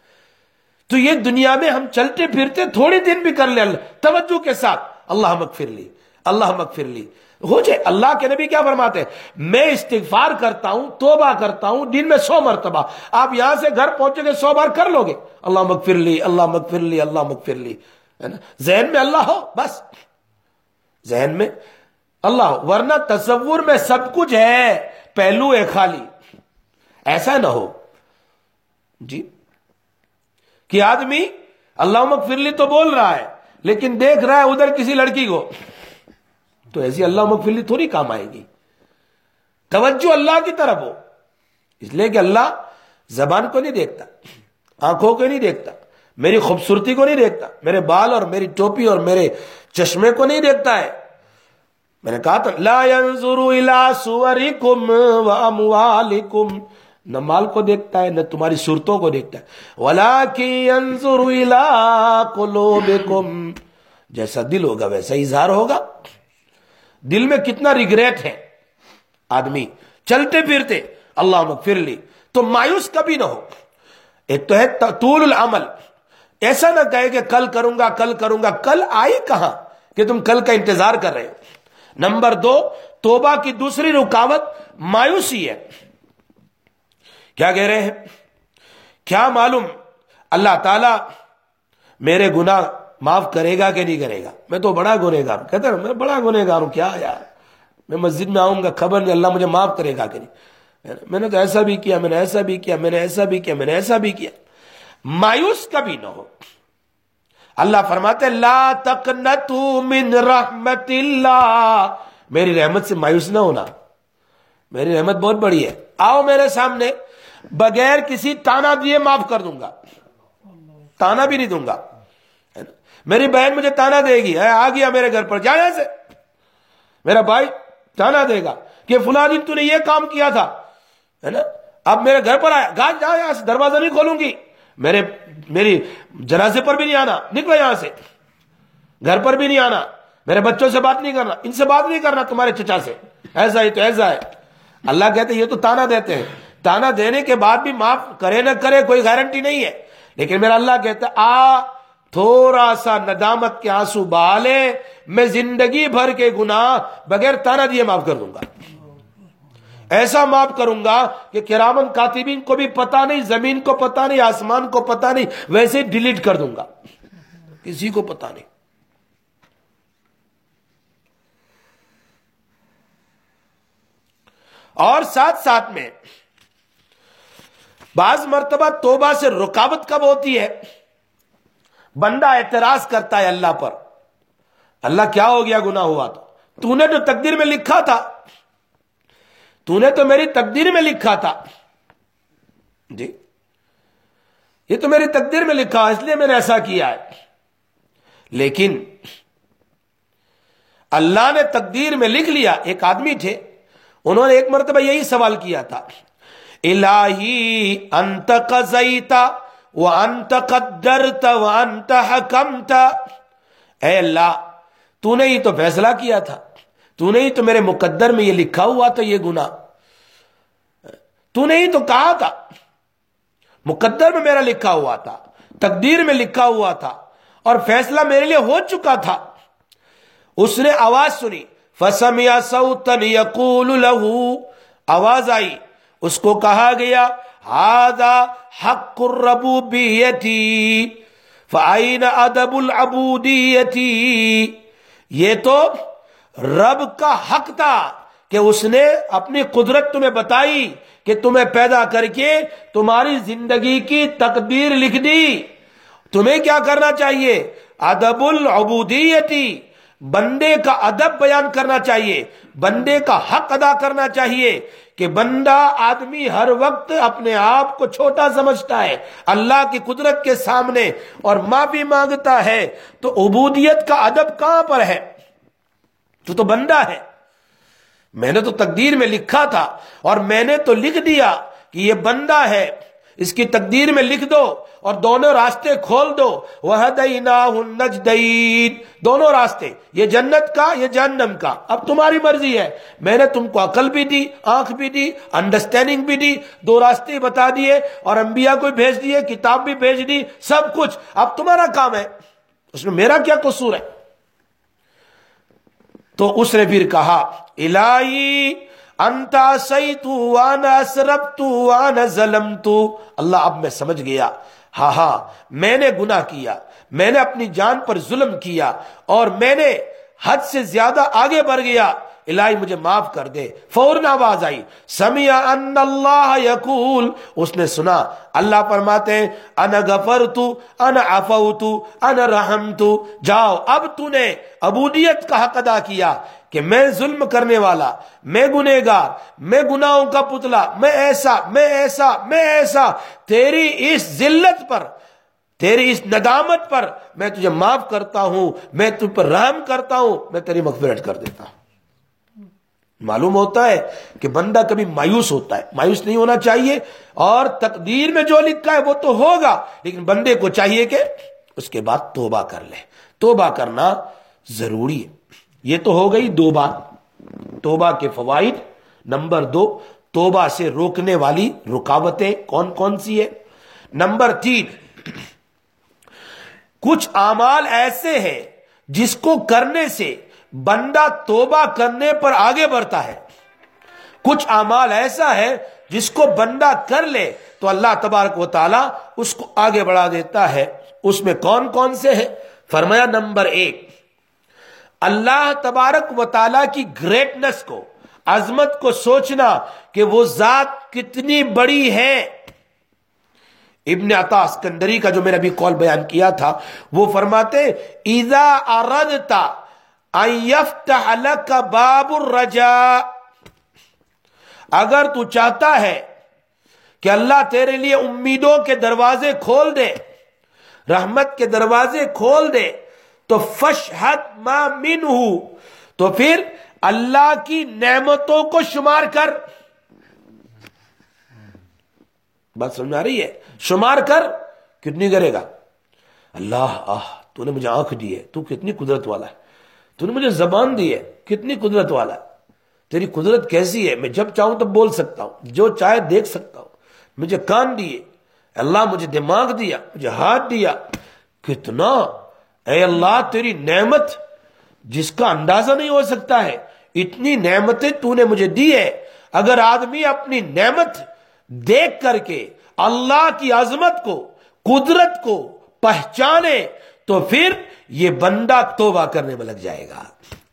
تو یہ دنیا میں ہم چلتے پھرتے تھوڑی دن بھی کر لیں توجہ کے ساتھ، اللہ مغفر لی، اللہ مغفر لی، ہو جائے۔ اللہ کے نبی کیا فرماتے ہیں؟ میں استغفار کرتا ہوں، توبہ کرتا ہوں دن میں 100 مرتبہ۔ آپ یہاں سے گھر پہنچے گے 100 بار کر لو گے، اللہ مغفر لی، اللہ مغفر لی، اللہ مغفر لی، ہے نا؟ ذہن میں اللہ ہو، بس ذہن میں اللہ ہو، ورنہ تصور میں سب کچھ ہے، پہلو ہے خالی۔ ایسا نہ ہو جی کہ آدمی اللہم اغفر لی تو بول رہا ہے لیکن دیکھ رہا ہے ادھر کسی لڑکی کو، تو ایسی اللہم اغفر لی تھوڑی کام آئے گی۔ توجہ اللہ کی طرف ہو، اس لیے کہ اللہ زبان کو نہیں دیکھتا، آنکھوں کو نہیں دیکھتا، میری خوبصورتی کو نہیں دیکھتا، میرے بال اور میری ٹوپی اور میرے چشمے کو نہیں دیکھتا ہے۔ میں نے کہا تھا لا ينظر الى صورکم واموالکم، نہ مال کو دیکھتا ہے نہ تمہاری صورتوں کو دیکھتا ہے، ولکن ينظر الى قلوبکم، جیسا دل ہوگا ویسا اظہار ہوگا۔ دل میں کتنا ریگریٹ ہے آدمی چلتے پھرتے اللہم اغفر لی، تو مایوس کبھی نہ ہو۔ ایک تو ہے طول العمل، ایسا نہ کہے کہ کل کروں گا کل کروں گا، کل آئی کہاں کہ تم کل کا انتظار کر رہے ہو۔ نمبر 2، توبہ کی دوسری رکاوٹ مایوسی ہے۔ کیا کہہ رہے ہیں؟ کیا معلوم اللہ تعالی میرے گناہ معاف کرے گا کہ نہیں کرے گا، میں تو بڑا گنہگار ہوں۔ کہتے ہیں میں بڑا گنہگار ہوں، کیا یار میں مسجد میں آؤں گا خبر نہیں اللہ مجھے معاف کرے گا کہ نہیں، میں نے تو ایسا بھی کیا، میں نے ایسا بھی کیا، میں نے ایسا بھی کیا، میں نے ایسا بھی کیا۔ مایوس کبھی نہ ہو۔ اللہ فرماتے لا تقنطوا من رحمت اللہ، میری رحمت سے مایوس نہ ہونا، میری رحمت بہت بڑی ہے، آؤ میرے سامنے بغیر کسی تانا دیے معاف کر دوں گا، تانا بھی نہیں دوں گا۔ میری بہن مجھے تانا دے گی، آ گیا میرے گھر پر، جا یہاں سے، میرا بھائی تانا دے گا کہ فلاں دن تو نے یہ کام کیا تھا، ہے نا، اب میرے گھر پر آیا، گا جا یہاں سے، دروازہ نہیں کھولوں گی، میری جنازے پر بھی نہیں آنا، نکلو یہاں سے، گھر پر بھی نہیں آنا، میرے بچوں سے بات نہیں کرنا، ان سے بات نہیں کرنا، تمہارے چچا سے، ایسا ہی تو ایسا ہے۔ اللہ کہتے ہیں یہ تو تانا دیتے ہیں، تانا دینے کے بعد بھی معاف کرے نہ کرے کوئی گارنٹی نہیں ہے، لیکن میرا اللہ کہتا ہے تھوڑا سا ندامت کے آنسو بہا لے، میں زندگی بھر کے گناہ بغیر تانا دیے معاف کر دوں گا، ایسا معاف کروں گا کہ کرامن کاتبین کو بھی پتا نہیں، زمین کو پتا نہیں، آسمان کو پتا نہیں، ویسے ڈیلیٹ کر دوں گا، کسی کو پتا نہیں۔ اور ساتھ ساتھ میں بعض مرتبہ توبہ سے رکاوٹ کب ہوتی ہے؟ بندہ اعتراض کرتا ہے اللہ پر، اللہ کیا ہو گیا گناہ ہوا تو نے تو تقدیر میں لکھا تھا، تو نے تو میری تقدیر میں لکھا تھا، جی یہ تو میری تقدیر میں لکھا اس لیے میں نے ایسا کیا ہے۔ لیکن اللہ نے تقدیر میں لکھ لیا۔ ایک آدمی تھے، انہوں نے ایک مرتبہ یہی سوال کیا تھا، الہی انت قضیت وانت قدرت وانت حکمت، اے اللہ تو نے ہی تو فیصلہ کیا تھا، تو نے ہی تو میرے مقدر میں یہ لکھا ہوا تھا، یہ گناہ تو نے ہی تو کہا تھا، مقدر میں میرا لکھا ہوا تھا، تقدیر میں لکھا ہوا تھا، اور فیصلہ میرے لیے ہو چکا تھا۔ اس نے آواز سنی، فَسَمِعَ صَوْتًا يَقُولُ لَهُ، آواز آئی، اس کو کہا گیا هَذَا حَقُّ الرَّبُوبِيَّةِ فَأَيْنَ أَدَبُ الْعَبُودِيَّةِ، یہ تو رب کا حق تھا کہ اس نے اپنی قدرت تمہیں بتائی کہ تمہیں پیدا کر کے تمہاری زندگی کی تقدیر لکھ دی. تمہیں کیا کرنا چاہیے؟ ادب العبودیتی، بندے کا ادب بیان کرنا چاہیے، بندے کا حق ادا کرنا چاہیے کہ بندہ آدمی ہر وقت اپنے آپ کو چھوٹا سمجھتا ہے اللہ کی قدرت کے سامنے اور معافی مانگتا ہے. تو عبودیت کا ادب کہاں پر ہے؟ تو بندہ ہے. میں نے تو تقدیر میں لکھا تھا اور میں نے تو لکھ دیا کہ یہ بندہ ہے، اس کی تقدیر میں لکھ دو اور دونوں راستے کھول دو. وَهَدَيْنَاهُ النَّجْدَيْنِ، دونوں راستے، یہ جنت کا یہ جہنم کا، اب تمہاری مرضی ہے. میں نے تم کو عقل بھی دی، آنکھ بھی دی، انڈرسٹینڈنگ بھی دی، دو راستے بتا دیے اور انبیاء کو بھیج دیے، کتاب بھی بھیج دی، سب کچھ. اب تمہارا کام ہے، اس میں میرا کیا قصور ہے؟ تو اس نے پھر کہا الہی انت عصیت وانا اسرفت وانا ظلمت. اللہ اب میں سمجھ گیا، ہاں میں نے گناہ کیا، میں نے اپنی جان پر ظلم کیا اور میں نے حد سے زیادہ آگے بڑھ گیا، الہی مجھے معاف کر دے. فوراً آواز آئی، سمع ان اللہ یقول، اس نے سنا اللہ فرماتے ہیں انا غفرت انا عفوت انا رحمت. جاؤ اب تو نے عبودیت کا حق ادا کیا کہ میں ظلم کرنے والا، میں گنہگار، میں گناہوں کا پتلا، میں ایسا میں ایسا میں ایسا، تیری اس ذلت پر، تیری اس ندامت پر میں تجھے معاف کرتا ہوں، میں تجھ پر رحم کرتا ہوں، میں تیری مغفرت کر دیتا ہوں. معلوم ہوتا ہے کہ بندہ کبھی مایوس ہوتا ہے، مایوس نہیں ہونا چاہیے، اور تقدیر میں جو لکھا ہے وہ تو ہوگا، لیکن بندے کو چاہیے کہ اس کے بعد توبہ کر لے. توبہ کرنا ضروری ہے. یہ تو ہو گئی دو بات، توبہ کے فوائد. نمبر 2، توبہ سے روکنے والی رکاوٹیں کون کون سی ہے. نمبر 3، کچھ اعمال ایسے ہیں جس کو کرنے سے بندہ توبہ کرنے پر آگے بڑھتا ہے. کچھ اعمال ایسا ہے جس کو بندہ کر لے تو اللہ تبارک و تعالی اس کو آگے بڑھا دیتا ہے. اس میں کون کون سے ہیں؟ فرمایا نمبر 1، اللہ تبارک و تعالی کی گریٹنس کو، عظمت کو سوچنا کہ وہ ذات کتنی بڑی ہے. ابن عطا اسکندری کا جو میں نے ابھی قول بیان کیا تھا، وہ فرماتے اذا اردت ان یفتح لک باب الرجاء، اگر تو چاہتا ہے کہ اللہ تیرے لیے امیدوں کے دروازے کھول دے، رحمت کے دروازے کھول دے، تو فشہد ما منہ، تو پھر اللہ کی نعمتوں کو شمار کر. بات سمجھ آ رہی ہے؟ شمار کر. کتنی کرے گا؟ اللہ تو نے مجھے آنکھ دی ہے، تو کتنی قدرت والا ہے. تو نے مجھے زبان دی ہے، کتنی قدرت والا ہے. تیری قدرت کیسی ہے، میں جب چاہوں تب بول سکتا ہوں، جو چاہے دیکھ سکتا ہوں. مجھے کان دیے اللہ، مجھے دماغ دیا، مجھے ہاتھ دیا. کتنا اے اللہ تیری نعمت جس کا اندازہ نہیں ہو سکتا ہے. اتنی نعمتیں تو نے مجھے دی ہے. اگر آدمی اپنی نعمت دیکھ کر کے اللہ کی عظمت کو، قدرت کو پہچانے تو پھر یہ بندہ توبہ کرنے میں لگ جائے گا.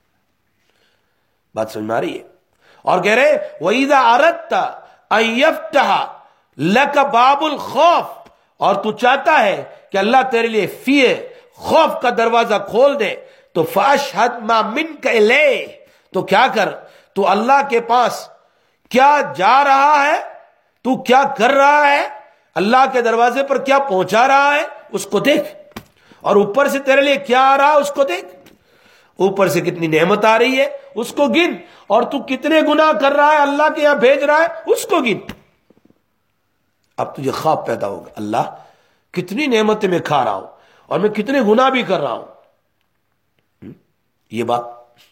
بات سمجھ میں آ رہی ہے؟ اور کہہ رہے وَإِذَا أَرَدْتَ أَن يَفْتَحَ لَكَ بَابُ الْخَوْفِ، اور تو چاہتا ہے کہ اللہ تیرے لیے فیئر، خوف کا دروازہ کھول دے، تو فَأَشْهَدْ مَا مِنْكَ إِلَيْهِ، تو کیا کر، تو اللہ کے پاس کیا جا رہا ہے، تو کیا کر رہا ہے، اللہ کے دروازے پر کیا پہنچا رہا ہے، اس کو دیکھ. اور اوپر سے تیرے لیے کیا آ رہا ہے اس کو دیکھ. اوپر سے کتنی نعمت آ رہی ہے اس کو گن، اور تو کتنے گناہ کر رہا ہے اللہ کے یہاں بھیج رہا ہے اس کو گن. اب تجھے خواب پیدا ہوگا، اللہ کتنی نعمتیں میں کھا رہا ہوں اور میں کتنے گناہ بھی کر رہا ہوں. یہ بات،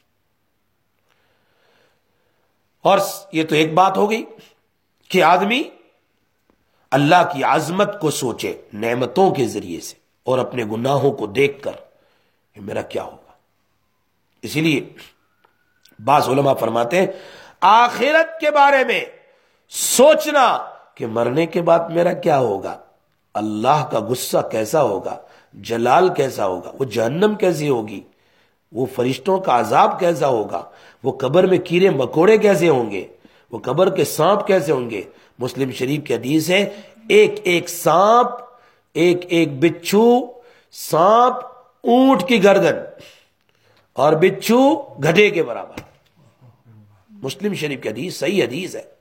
اور یہ تو ایک بات ہو گئی کہ آدمی اللہ کی عظمت کو سوچے نعمتوں کے ذریعے سے اور اپنے گناہوں کو دیکھ کر کہ میرا کیا ہوگا. اسی لیے بعض علماء فرماتے ہیں آخرت کے بارے میں سوچنا کہ مرنے کے بعد میرا کیا ہوگا، اللہ کا غصہ کیسا ہوگا، جلال کیسا ہوگا، وہ جہنم کیسی ہوگی، وہ فرشتوں کا عذاب کیسا ہوگا، وہ قبر میں کیڑے مکوڑے کیسے ہوں گے، وہ قبر کے سانپ کیسے ہوں گے۔ مسلم شریف کی حدیث ہے، ایک ایک سانپ، ایک ایک بچھو، سانپ اونٹ کی گردن اور بچھو گدھے کے برابر۔ مسلم شریف کی حدیث صحیح حدیث ہے۔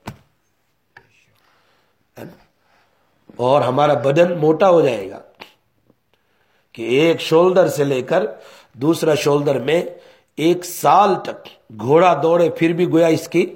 اور ہمارا بدن موٹا ہو جائے گا کہ ایک شولڈر سے لے کر دوسرا شولڈر میں 1 سال تک گھوڑا دوڑے پھر بھی گویا اس کی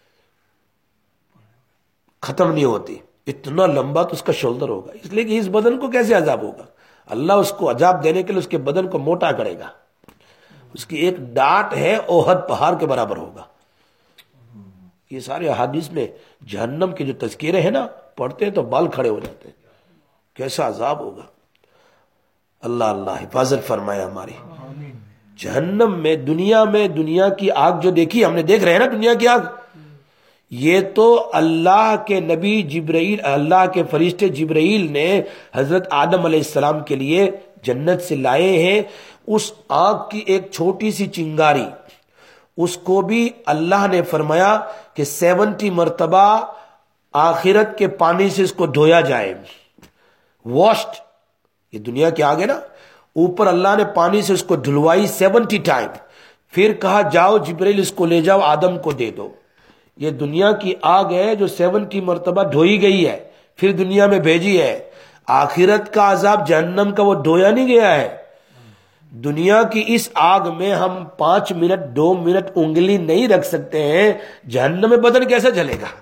ختم نہیں ہوتی، اتنا لمبا تو اس کا شولڈر ہوگا۔ اس لیے کہ اس بدن کو کیسے عذاب ہوگا، اللہ اس کو عذاب دینے کے لیے اس کے بدن کو موٹا کرے گا۔ اس کی ایک ڈانٹ ہے اوہد پہاڑ کے برابر ہوگا۔ یہ سارے احادیث میں جہنم کے جو تذکرے ہیں نا، پڑھتے ہیں تو بال کھڑے ہو جاتے ہیں، کیسا عذاب ہوگا۔ اللہ اللہ حفاظت فرمائے ہماری۔ جہنم میں دنیا کی آگ جو دیکھی ہم نے، دیکھ رہے ہیں نا دنیا کی آگ، یہ تو اللہ کے نبی جبرائیل، اللہ کے فرشتے جبرائیل نے حضرت آدم علیہ السلام کے لیے جنت سے لائے ہیں۔ اس آگ کی ایک چھوٹی سی چنگاری، اس کو بھی اللہ نے فرمایا کہ 70 مرتبہ آخرت کے پانی سے اس کو دھویا جائے، واشڈ۔ یہ دنیا کی آگ ہے نا، اوپر اللہ نے پانی سے اس کو دھلوائی 70 ٹائم، پھر کہا جاؤ جبرائیل اس کو لے جاؤ آدم کو دے دو۔ یہ دنیا کی آگ ہے جو 70 مرتبہ دھوئی گئی ہے، پھر دنیا میں بھیجی ہے۔ آخرت کا عذاب جہنم کا وہ دھویا نہیں گیا ہے۔ دنیا کی اس آگ میں ہم 5 منٹ 2 منٹ انگلی نہیں رکھ سکتے ہیں، جہنم میں بدن کیسے جلے گا،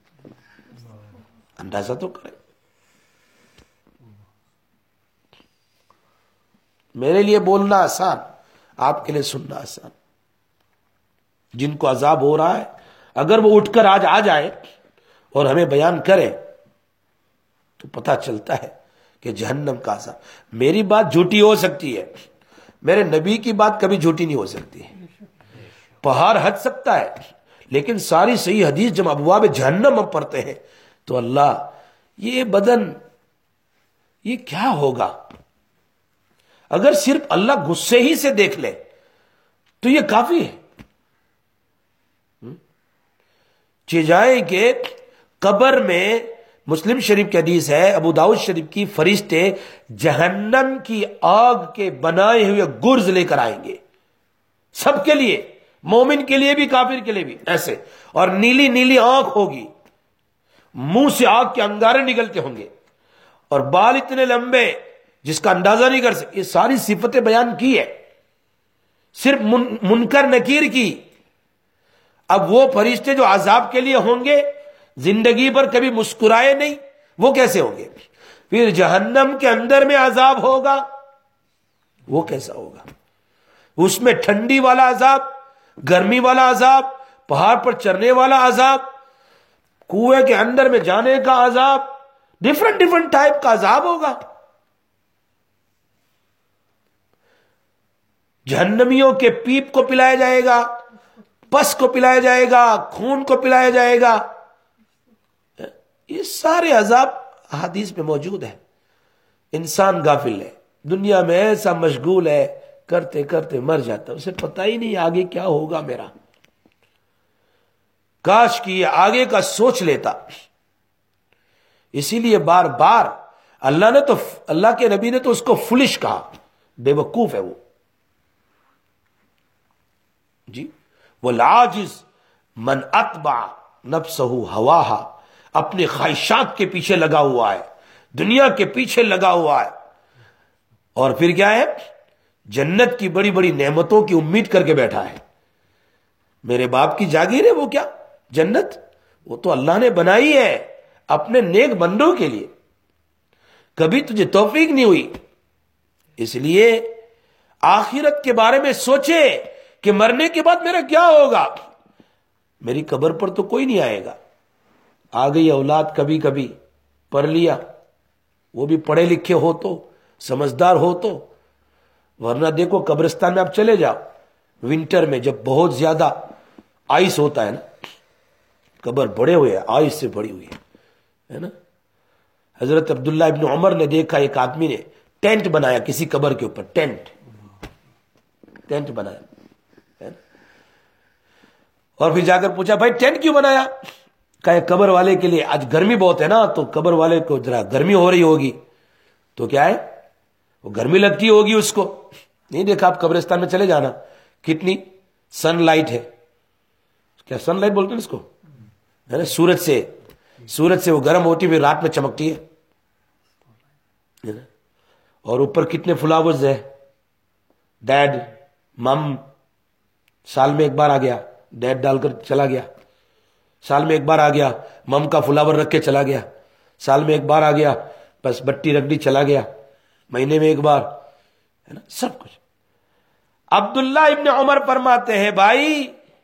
اندازہ تو کریں۔ میرے لیے بولنا آسان، آپ کے لیے سننا آسان۔ جن کو عذاب ہو رہا ہے اگر وہ اٹھ کر آج آ جائے اور ہمیں بیان کرے تو پتہ چلتا ہے کہ جہنم کا عذاب۔ میری بات جھوٹی ہو سکتی ہے، میرے نبی کی بات کبھی جھوٹی نہیں ہو سکتی۔ پہاڑ ہٹ سکتا ہے، لیکن ساری صحیح حدیث جب ابواب جہنم ہم پڑھتے ہیں تو اللہ، یہ بدن یہ کیا ہوگا؟ اگر صرف اللہ غصے ہی سے دیکھ لے تو یہ کافی ہے۔ چیزائیں کہ قبر میں، مسلم شریف کی حدیث ہے، ابو داؤد شریف کی، فرشتے جہنم کی آگ کے بنائے ہوئے گرز لے کر آئیں گے، سب کے لیے، مومن کے لیے بھی کافر کے لیے بھی ایسے، اور نیلی نیلی آنکھ ہوگی، منہ سے آگ کے انگارے نکلتے ہوں گے، اور بال اتنے لمبے جس کا اندازہ نہیں کر سکتے۔ یہ ساری صفتیں بیان کی ہے، صرف منکر نکیر کی۔ اب وہ فرشتے جو عذاب کے لیے ہوں گے، زندگی پر کبھی مسکرائے نہیں، وہ کیسے ہوں گے؟ پھر جہنم کے اندر میں عذاب ہوگا، وہ کیسا ہوگا؟ اس میں ٹھنڈی والا عذاب، گرمی والا عذاب، پہاڑ پر چڑھنے والا عذاب، کنویں کے اندر میں جانے کا عذاب، ڈیفرنٹ ٹائپ کا عذاب ہوگا۔ جہنمیوں کے پیپ کو پلایا جائے گا، پس کو پلایا جائے گا، خون کو پلایا جائے گا۔ یہ سارے عذاب حدیث میں موجود ہیں۔ انسان غافل ہے، دنیا میں ایسا مشغول ہے، کرتے کرتے مر جاتا، اسے پتہ ہی نہیں آگے کیا ہوگا میرا۔ کاش کہ یہ آگے کا سوچ لیتا۔ اسی لیے بار بار اللہ کے نبی نے تو اس کو فلش کہا، بے وقوف ہے وہ جی۔ والعاجز من اتبع نفسہ ہواہا، اپنے خواہشات کے پیچھے لگا ہوا ہے، دنیا کے پیچھے لگا ہوا ہے، اور پھر کیا ہے؟ جنت کی بڑی بڑی نعمتوں کی امید کر کے بیٹھا ہے۔ میرے باپ کی جاگیر ہے وہ، کیا جنت؟ وہ تو اللہ نے بنائی ہے اپنے نیک بندوں کے لیے، کبھی تجھے توفیق نہیں ہوئی۔ اس لیے آخرت کے بارے میں سوچے کہ مرنے کے بعد میرا کیا ہوگا۔ میری قبر پر تو کوئی نہیں آئے گا، آ گئی اولاد کبھی کبھی پڑھ لیا، وہ بھی پڑھے لکھے ہو تو، سمجھدار ہو تو، ورنہ دیکھو قبرستان میں آپ چلے جاؤ ونٹر میں، جب بہت زیادہ آئس ہوتا ہے نا، قبر بڑے ہوئے ہیں، آئس سے بڑی ہوئی ہے نا۔ حضرت عبداللہ ابن عمر نے دیکھا ایک آدمی نے ٹینٹ بنایا کسی قبر کے اوپر، ٹینٹ ٹینٹ بنایا. اور پھر جا کر پوچھا بھائی ٹینٹ کیوں بنایا؟ کہا قبر والے کے لیے آج گرمی بہت ہے نا، تو قبر والے کو ذرا گرمی ہو رہی ہوگی، تو کیا ہے وہ گرمی لگتی ہوگی اس کو. نہیں دیکھا آپ قبرستان میں چلے جانا کتنی سن لائٹ ہے، کیا سن لائٹ بولتے ہیں اس کو، ہے نا، سورج سے وہ گرم ہوتی ہے، رات میں چمکتی ہے. اور اوپر کتنے فلاورز ہے، ڈیڈ مم، سال میں ایک بار آ گیا، ڈیڈ ڈال کر چلا گیا، سال میں ایک بار آ گیا، مم کا فلاور رکھ کے چلا گیا، سال میں ایک بار آ گیا، بس بٹی رکھ دی چلا گیا، مہینے میں ایک بار، ہے نا، سب کچھ. عبداللہ ابن عمر فرماتے ہیں بھائی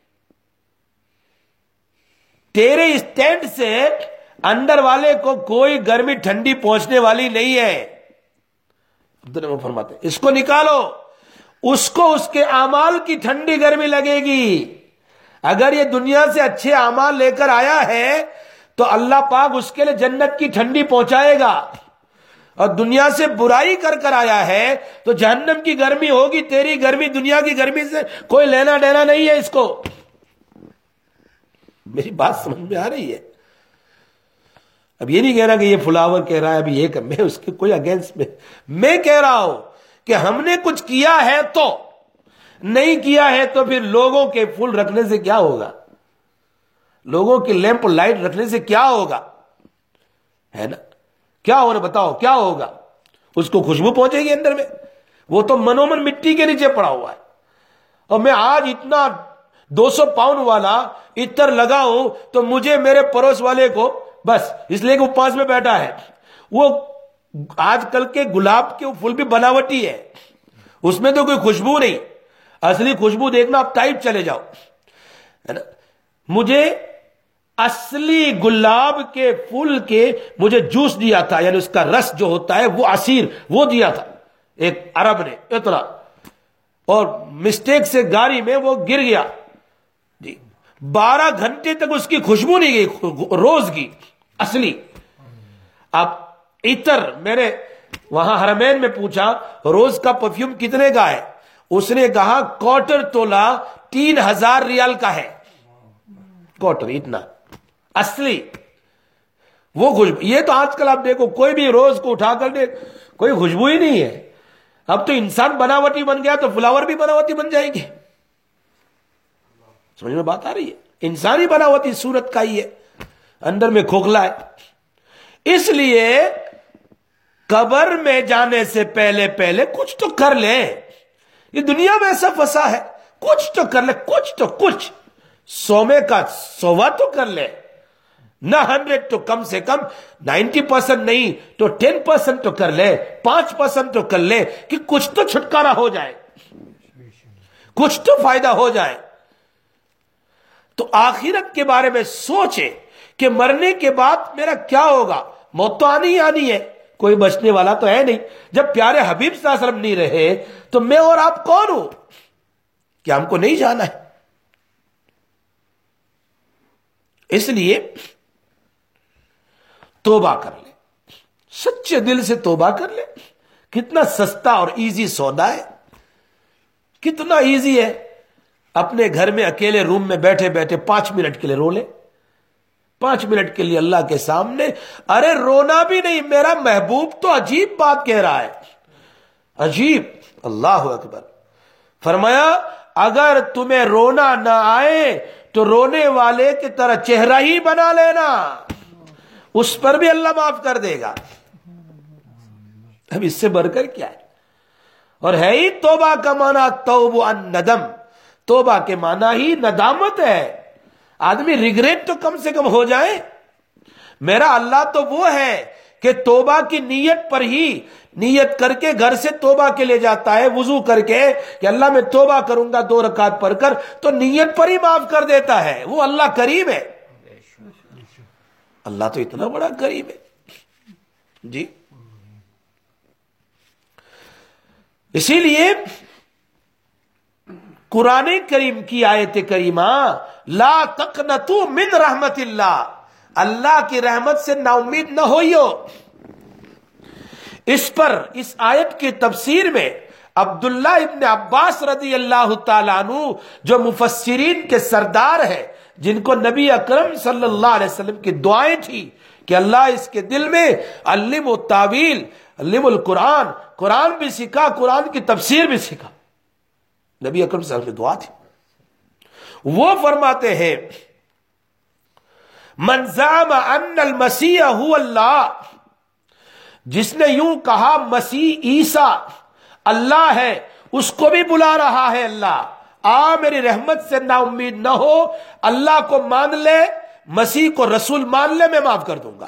تیرے اس ٹینٹ سے اندر والے کو کوئی گرمی ٹھنڈی پہنچنے والی نہیں ہے. عبداللہ عمر فرماتے ہیں اس کو نکالو، اس کو اس کے اعمال کی ٹھنڈی گرمی لگے گی. اگر یہ دنیا سے اچھے اعمال لے کر آیا ہے تو اللہ پاک اس کے لیے جنت کی ٹھنڈی پہنچائے گا، اور دنیا سے برائی کر کر آیا ہے تو جہنم کی گرمی ہوگی. تیری گرمی دنیا کی گرمی سے کوئی لینا دینا نہیں ہے اس کو. میری بات سمجھ میں آ رہی ہے؟ اب یہ نہیں کہہ رہا کہ یہ فلاور کہہ رہا ہے ابھی یہ میں اس کے کوئی اگینسٹ میں کہہ رہا ہوں کہ ہم نے کچھ کیا ہے تو، نہیں کیا ہے تو پھر لوگوں کے پھول رکھنے سے کیا ہوگا، لوگوں کی لیمپ لائٹ رکھنے سے کیا ہوگا، ہے نا، کیا ہونا بتاؤ، کیا ہوگا؟ اس کو خوشبو پہنچے گی اندر میں، وہ تو منومن مٹی کے نیچے پڑا ہوا ہے. اور میں آج اتنا 200 پاؤنڈ والا عطر لگاؤں تو مجھے میرے پڑوس والے کو بس اس لیے کہ وہ پاس میں بیٹھا ہے، وہ آج کل کے گلاب کے پھول بھی بناوٹی ہے، اس میں تو کوئی خوشبو نہیں. اصلی خوشبو دیکھنا آپ ٹائپ چلے جاؤ، ہے نا. مجھے اصلی گلاب کے پھول کے مجھے جوس دیا تھا، یعنی اس کا رس جو ہوتا ہے وہ عصیر، وہ دیا تھا ایک عرب نے اتنا، اور مسٹیک سے گاڑی میں وہ گر گیا جی، 12 گھنٹے تک اس کی خوشبو نہیں گئی، روز کی اصلی. اب عطر میں نے وہاں حرمین میں پوچھا روز کا پرفیوم کتنے کا ہے، اس نے کہا کوارٹر تولہ 3000 ریال کا ہے، کوارٹر اتنا اصلی وہ خوشبو. یہ تو آج کل آپ دیکھو کوئی بھی روز کو اٹھا کر دے کوئی خوشبو ہی نہیں ہے. اب تو انسان بناوٹی بن گیا تو فلاور بھی بناوٹی بن جائیں گے. سمجھ میں بات آ رہی ہے؟ انسان ہی بناوٹی صورت کا ہی ہے، اندر میں کھوکھلا ہے. اس لیے قبر میں جانے سے پہلے کچھ تو کر لیں. یہ دنیا میں ایسا پھنسا ہے، کچھ تو کر لے، کچھ 100 کا 100 تو کر لے، نہ 100 تو کم سے کم 90% نہیں تو 10% تو کر لے، 5% تو کر لے کہ کچھ تو چھٹکارا ہو جائے، کچھ تو فائدہ ہو جائے. تو آخرت کے بارے میں سوچے کہ مرنے کے بعد میرا کیا ہوگا. موت تو آنی ہے، کوئی بچنے والا تو ہے نہیں. جب پیارے حبیب صلی اللہ علیہ وسلم نہیں رہے تو میں اور آپ کون ہوں؟ کیا ہم کو نہیں جانا ہے؟ اس لیے توبہ کر لے، سچے دل سے توبہ کر لے. کتنا سستا اور ایزی سودا ہے، کتنا ایزی ہے. اپنے گھر میں اکیلے روم میں بیٹھے 5 منٹ کے لیے رو لے، 5 منٹ کے لیے اللہ کے سامنے. ارے رونا بھی نہیں، میرا محبوب تو عجیب بات کہہ رہا ہے، عجیب. اللہ اکبر. فرمایا اگر تمہیں رونا نہ آئے تو رونے والے کی طرح چہرہ ہی بنا لینا، اس پر بھی اللہ معاف کر دے گا. اب اس سے بڑھ کر کیا ہے؟ اور ہے ہی توبہ کا معنی توب عن ندم، توبہ کے معنی ہی ندامت ہے. آدمی ریگریٹ تو کم سے کم ہو جائے. میرا اللہ تو وہ ہے کہ توبہ کی نیت پر ہی نیت کر کے گھر سے توبہ کے لے جاتا ہے، وضو کر کے کہ اللہ میں توبہ کروں گا 2 رکعت پڑھ کر، تو نیت پر ہی معاف کر دیتا ہے. وہ اللہ کریم ہے، اللہ تو اتنا بڑا کریم ہے جی. اسی لیے قرآن کریم کی آیت کریمہ لا تقنطوا من رحمت اللہ، اللہ کی رحمت سے نا امید نہ ہوئیو. اس پر اس آیت کی تفسیر میں عبداللہ ابن عباس رضی اللہ تعالیٰ عنہ جو مفسرین کے سردار ہیں، جن کو نبی اکرم صلی اللہ علیہ وسلم کی دعائیں تھی کہ اللہ اس کے دل میں علم و تعویل، علم القرآن، قرآن بھی سکھا، قرآن کی تفسیر بھی سکھا، نبی اکرم صلی اللہ علیہ وسلم کی دعا تھی۔ وہ فرماتے ہیں من زعم ان المسیح هو اللہ، جس نے یوں کہا مسیح عیسیٰ اللہ ہے، اس کو بھی بلا رہا ہے اللہ، میری رحمت سے نا امید نہ ہو، اللہ کو مان لے، مسیح کو رسول مان لے، میں معاف کر دوں گا۔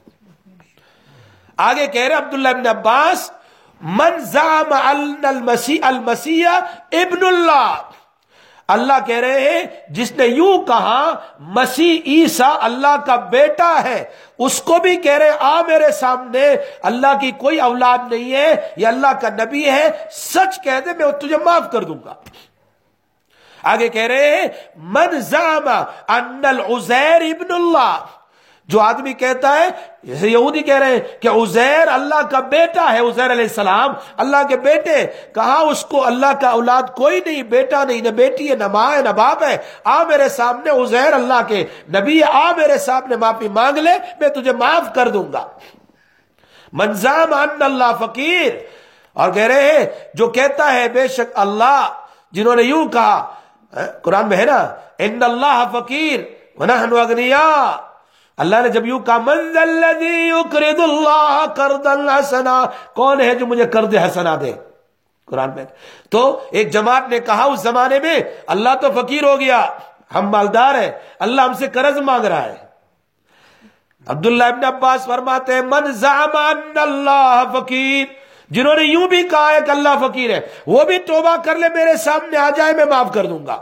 آگے کہہ رہے عبداللہ ابن عباس من زعم ان المسیح ابن اللہ، اللہ کہہ رہے ہیں جس نے یوں کہا مسیح عیسیٰ اللہ کا بیٹا ہے، اس کو بھی کہہ رہے میرے سامنے اللہ کی کوئی اولاد نہیں ہے، یہ اللہ کا نبی ہے، سچ کہہ دے میں تجھے معاف کر دوں گا۔ آگے کہہ رہے ہیں من زعم ان العزیر ابن اللہ، جو آدمی کہتا ہے، جیسے یہودی کہہ رہے ہیں کہ عزیر اللہ کا بیٹا ہے، عزیر علیہ السلام اللہ کے بیٹے، کہا اس کو اللہ کا اولاد کوئی نہیں، بیٹا نہیں، نہ بیٹی ہے، نہ ماں ہے، نہ باپ ہے، میرے سامنے عزیر اللہ کے نبی ہے، میرے سامنے معافی مانگ لے، میں تجھے معاف کر دوں گا۔ من زعم ان اللہ فقیر، اور کہہ رہے ہیں جو کہتا ہے بے شک اللہ، جنہوں نے یوں کہا، قرآن میں ہے نا ان اللہ فقیر ونحن اغنیاء، اللہ نے جب یوں کہا من ذا الذی یقرض اللہ قرضا حسنا، کون ہے جو مجھے قرض حسنا دے، قرآن میں، تو ایک جماعت نے کہا اس زمانے میں اللہ تو فقیر ہو گیا، ہم مالدار ہیں، اللہ ہم سے قرض مانگ رہا ہے۔ عبداللہ ابن عباس فرماتے ہیں من زعم ان اللہ فقیر، جنہوں نے یوں بھی کہا ہے کہ اللہ فقیر ہے، وہ بھی توبہ کر لے، میرے سامنے آ جائے، میں معاف کر دوں گا۔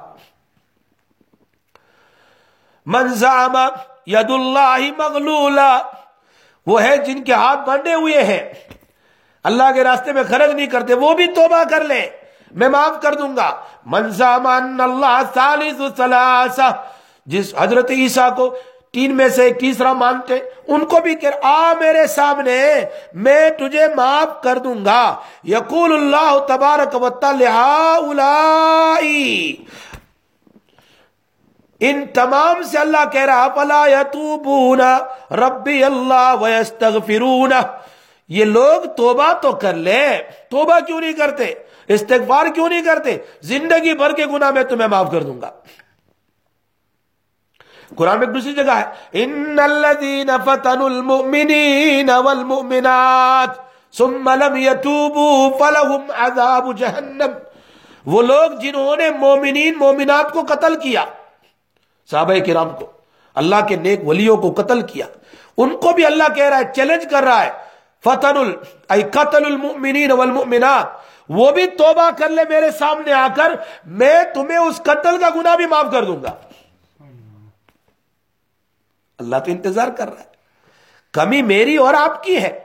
من زعم ید اللہ مغلولہ، وہ ہے جن کے ہاتھ بندھے ہوئے ہیں، اللہ کے راستے میں خرچ نہیں کرتے، وہ بھی توبہ کر لے، میں معاف کر دوں گا۔ من زعم ان اللہ ثالث ثلاثہ، جس حضرت عیسیٰ کو تین میں سے ایک تیسرا مانتے، ان کو بھی کہ میرے سامنے، میں تجھے معاف کر دوں گا۔ یقول اللہ تبارک و تعالی ہؤلائی، ان تمام سے اللہ کہہ رہا فلا یتوبون ربی اللہ ویستغفرون، یہ لوگ توبہ تو کر لے، توبہ کیوں نہیں کرتے، استغفار کیوں نہیں کرتے، زندگی بھر کے گناہ میں تمہیں معاف کر دوں گا۔ قرآن میں ایک دوسری جگہ ہے ان الذین فتنوا المؤمنین والمؤمنات ثم لم یتوبوا فلہم عذاب جہنم، وہ لوگ جنہوں نے مومنین مومنات کو قتل کیا، صحابہ کرام کو، اللہ کے نیک ولیوں کو قتل کیا، ان کو بھی اللہ کہہ رہا ہے، چیلنج کر رہا ہے، قتل المؤمنین والمؤمنات، وہ بھی توبہ کر لے میرے سامنے آ کر، میں تمہیں اس قتل کا گناہ بھی معاف کر دوں گا۔ اللہ تو انتظار کر رہا ہے، کمی میری اور آپ کی ہے،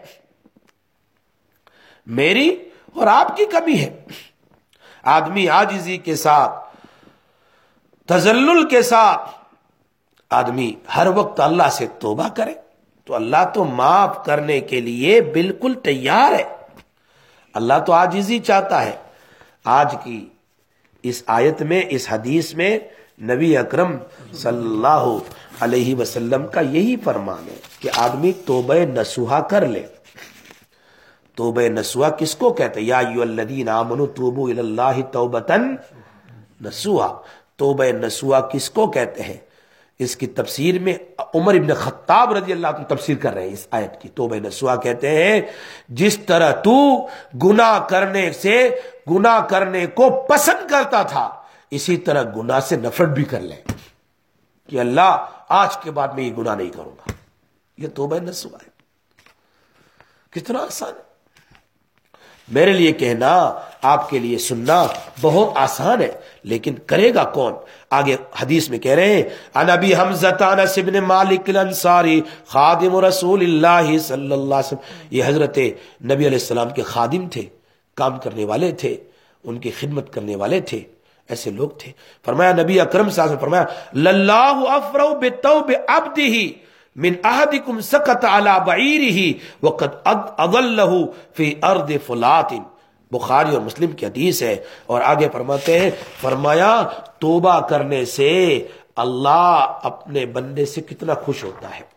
میری اور آپ کی کمی ہے۔ آدمی عاجزی کے ساتھ، تذلل کے ساتھ آدمی ہر وقت اللہ سے توبہ کرے تو اللہ تو معاف کرنے کے لیے بالکل تیار ہے۔ اللہ تو عاجزی چاہتا ہے۔ آج کی اس آیت میں، اس حدیث میں نبی اکرم صلی اللہ علیہ وسلم کا یہی فرمان ہے کہ آدمی توبہ نصوحہ کر لے۔ توبہ نصوحہ کس کو کہتے ہیں؟ یا ایھا الذین آمنوا توبوا الی اللہ توبۃ نصوحہ، توبہ نصوحہ کس کو کہتے ہیں؟ اس کی تفسیر میں عمر ابن خطاب رضی اللہ عنہ تفسیر کر رہے ہیں اس آیت کی۔ توبہ نصوحہ کہتے ہیں جس طرح تو گناہ کرنے کو پسند کرتا تھا، اسی طرح گناہ سے نفرت بھی کر لے کہ اللہ آج کے بعد میں یہ گناہ نہیں کروں گا۔ یہ توبہ نصوحہ ہے۔ کتنا آسان ہے، میرے لیے کہنا، آپ کے لیے سننا بہت آسان ہے، لیکن کرے گا کون؟ آگے حدیث میں کہہ رہے ہیں عن ابی حمزہ انس بن مالک الانصاری خادم رسول اللہ صلی اللہ علیہ وسلم، یہ حضرت نبی علیہ السلام کے خادم تھے، کام کرنے والے تھے، ان کی خدمت کرنے والے تھے، ایسے لوگ تھے۔ فرمایا نبی اکرم صلی اللہ علیہ وسلم فرمایا للہ افرح بتوب عبدہ من احدکم سقط علی بعیرہ وقد اضلہ فی ارض فلات، بخاری اور مسلم کی حدیث ہے. اور آگے فرماتے ہیں، فرمایا توبہ کرنے سے اللہ اپنے بندے سے کتنا خوش ہوتا ہے.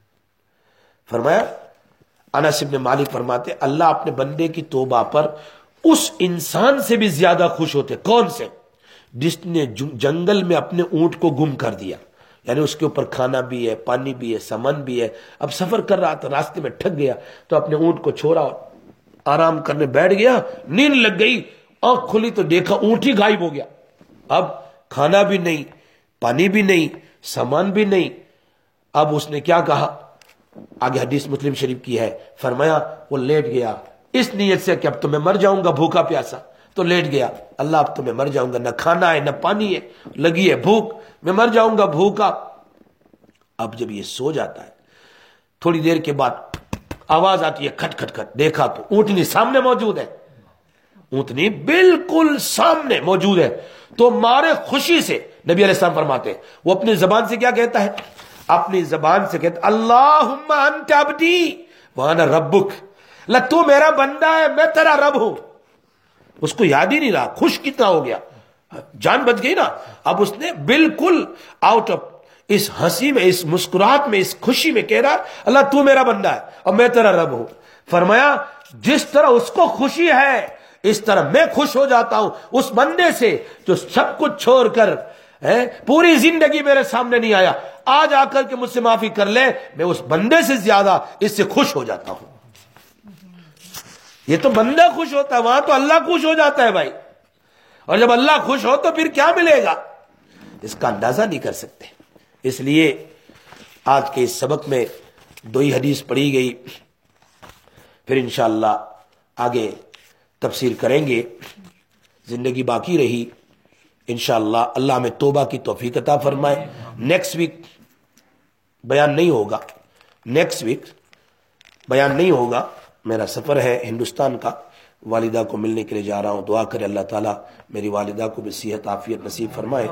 فرمایا انس بن مالک فرماتے اللہ اپنے بندے کی توبہ پر اس انسان سے بھی زیادہ خوش ہوتے. کون سے؟ جس نے جنگل میں اپنے اونٹ کو گم کر دیا، یعنی اس کے اوپر کھانا بھی ہے، پانی بھی ہے، سامان بھی ہے. اب سفر کر رہا تھا، راستے میں تھک گیا تو اپنے اونٹ کو چھوڑا اور آرام کرنے بیٹھ گیا. نیند لگ گئی، آنکھ کھلی تو دیکھا اونٹ ہی غائب ہو گیا. اب کھانا بھی نہیں، پانی بھی نہیں، سامان بھی نہیں. اب اس نے کیا کہا؟ آگے حدیث مسلم شریف کی ہے. فرمایا وہ لیٹ گیا اس نیت سے کہ اب تو میں مر جاؤں گا بھوکا پیاسا. تو لیٹ گیا، اللہ اب تو میں مر جاؤں گا، نہ کھانا ہے نہ پانی ہے، لگی ہے بھوک، میں مر جاؤں گا بھوکا. اب جب یہ سو جاتا ہے، تھوڑی دیر کے بعد آواز آتی ہے کھٹ کھٹ کھٹ. دیکھا تو اونٹنی سامنے موجود ہے، اونٹنی بالکل سامنے موجود ہے. تو مارے خوشی سے نبی علیہ السلام فرماتے ہیں، وہ اپنی زبان سے کیا کہتا ہے؟ اپنی زبان سے کہتا اللہم انت عبدی وانا ربک. اللہ تو میرا بندہ ہے، میں تیرا رب ہوں. اس کو یاد ہی نہیں رہا، خوش کتنا ہو گیا، جان بچ گئی نا. اب اس نے بالکل آؤٹ آف اس ہنسی میں، اس مسکراہٹ میں، اس خوشی میں کہہ رہا اللہ تو میرا بندہ ہے اور میں تیرا رب ہوں. فرمایا جس طرح اس کو خوشی ہے اس طرح میں خوش ہو جاتا ہوں اس بندے سے جو سب کچھ چھوڑ کر پوری زندگی میرے سامنے نہیں آیا، آج آ کر کے مجھ سے معافی کر لے. میں اس بندے سے زیادہ اس سے خوش ہو جاتا ہوں. یہ تو بندہ خوش ہوتا ہے، وہاں تو اللہ خوش ہو جاتا ہے بھائی. اور جب اللہ خوش ہو تو پھر کیا ملے گا اس کا اندازہ نہیں کر سکتے. اس لیے آج کے اس سبق میں 2 ہی حدیث پڑھی گئی، پھر انشاءاللہ آگے تفسیر کریں گے. زندگی باقی رہی انشاءاللہ. اللہ ہمیں توبہ کی توفیق عطا فرمائے. نیکسٹ ویک بیان نہیں ہوگا، نیکسٹ ویک بیان نہیں ہوگا. میرا سفر ہے ہندوستان کا، والدہ کو ملنے کے لیے جا رہا ہوں. دعا کرے اللہ تعالیٰ میری والدہ کو بھی صحت عافیت نصیب فرمائے.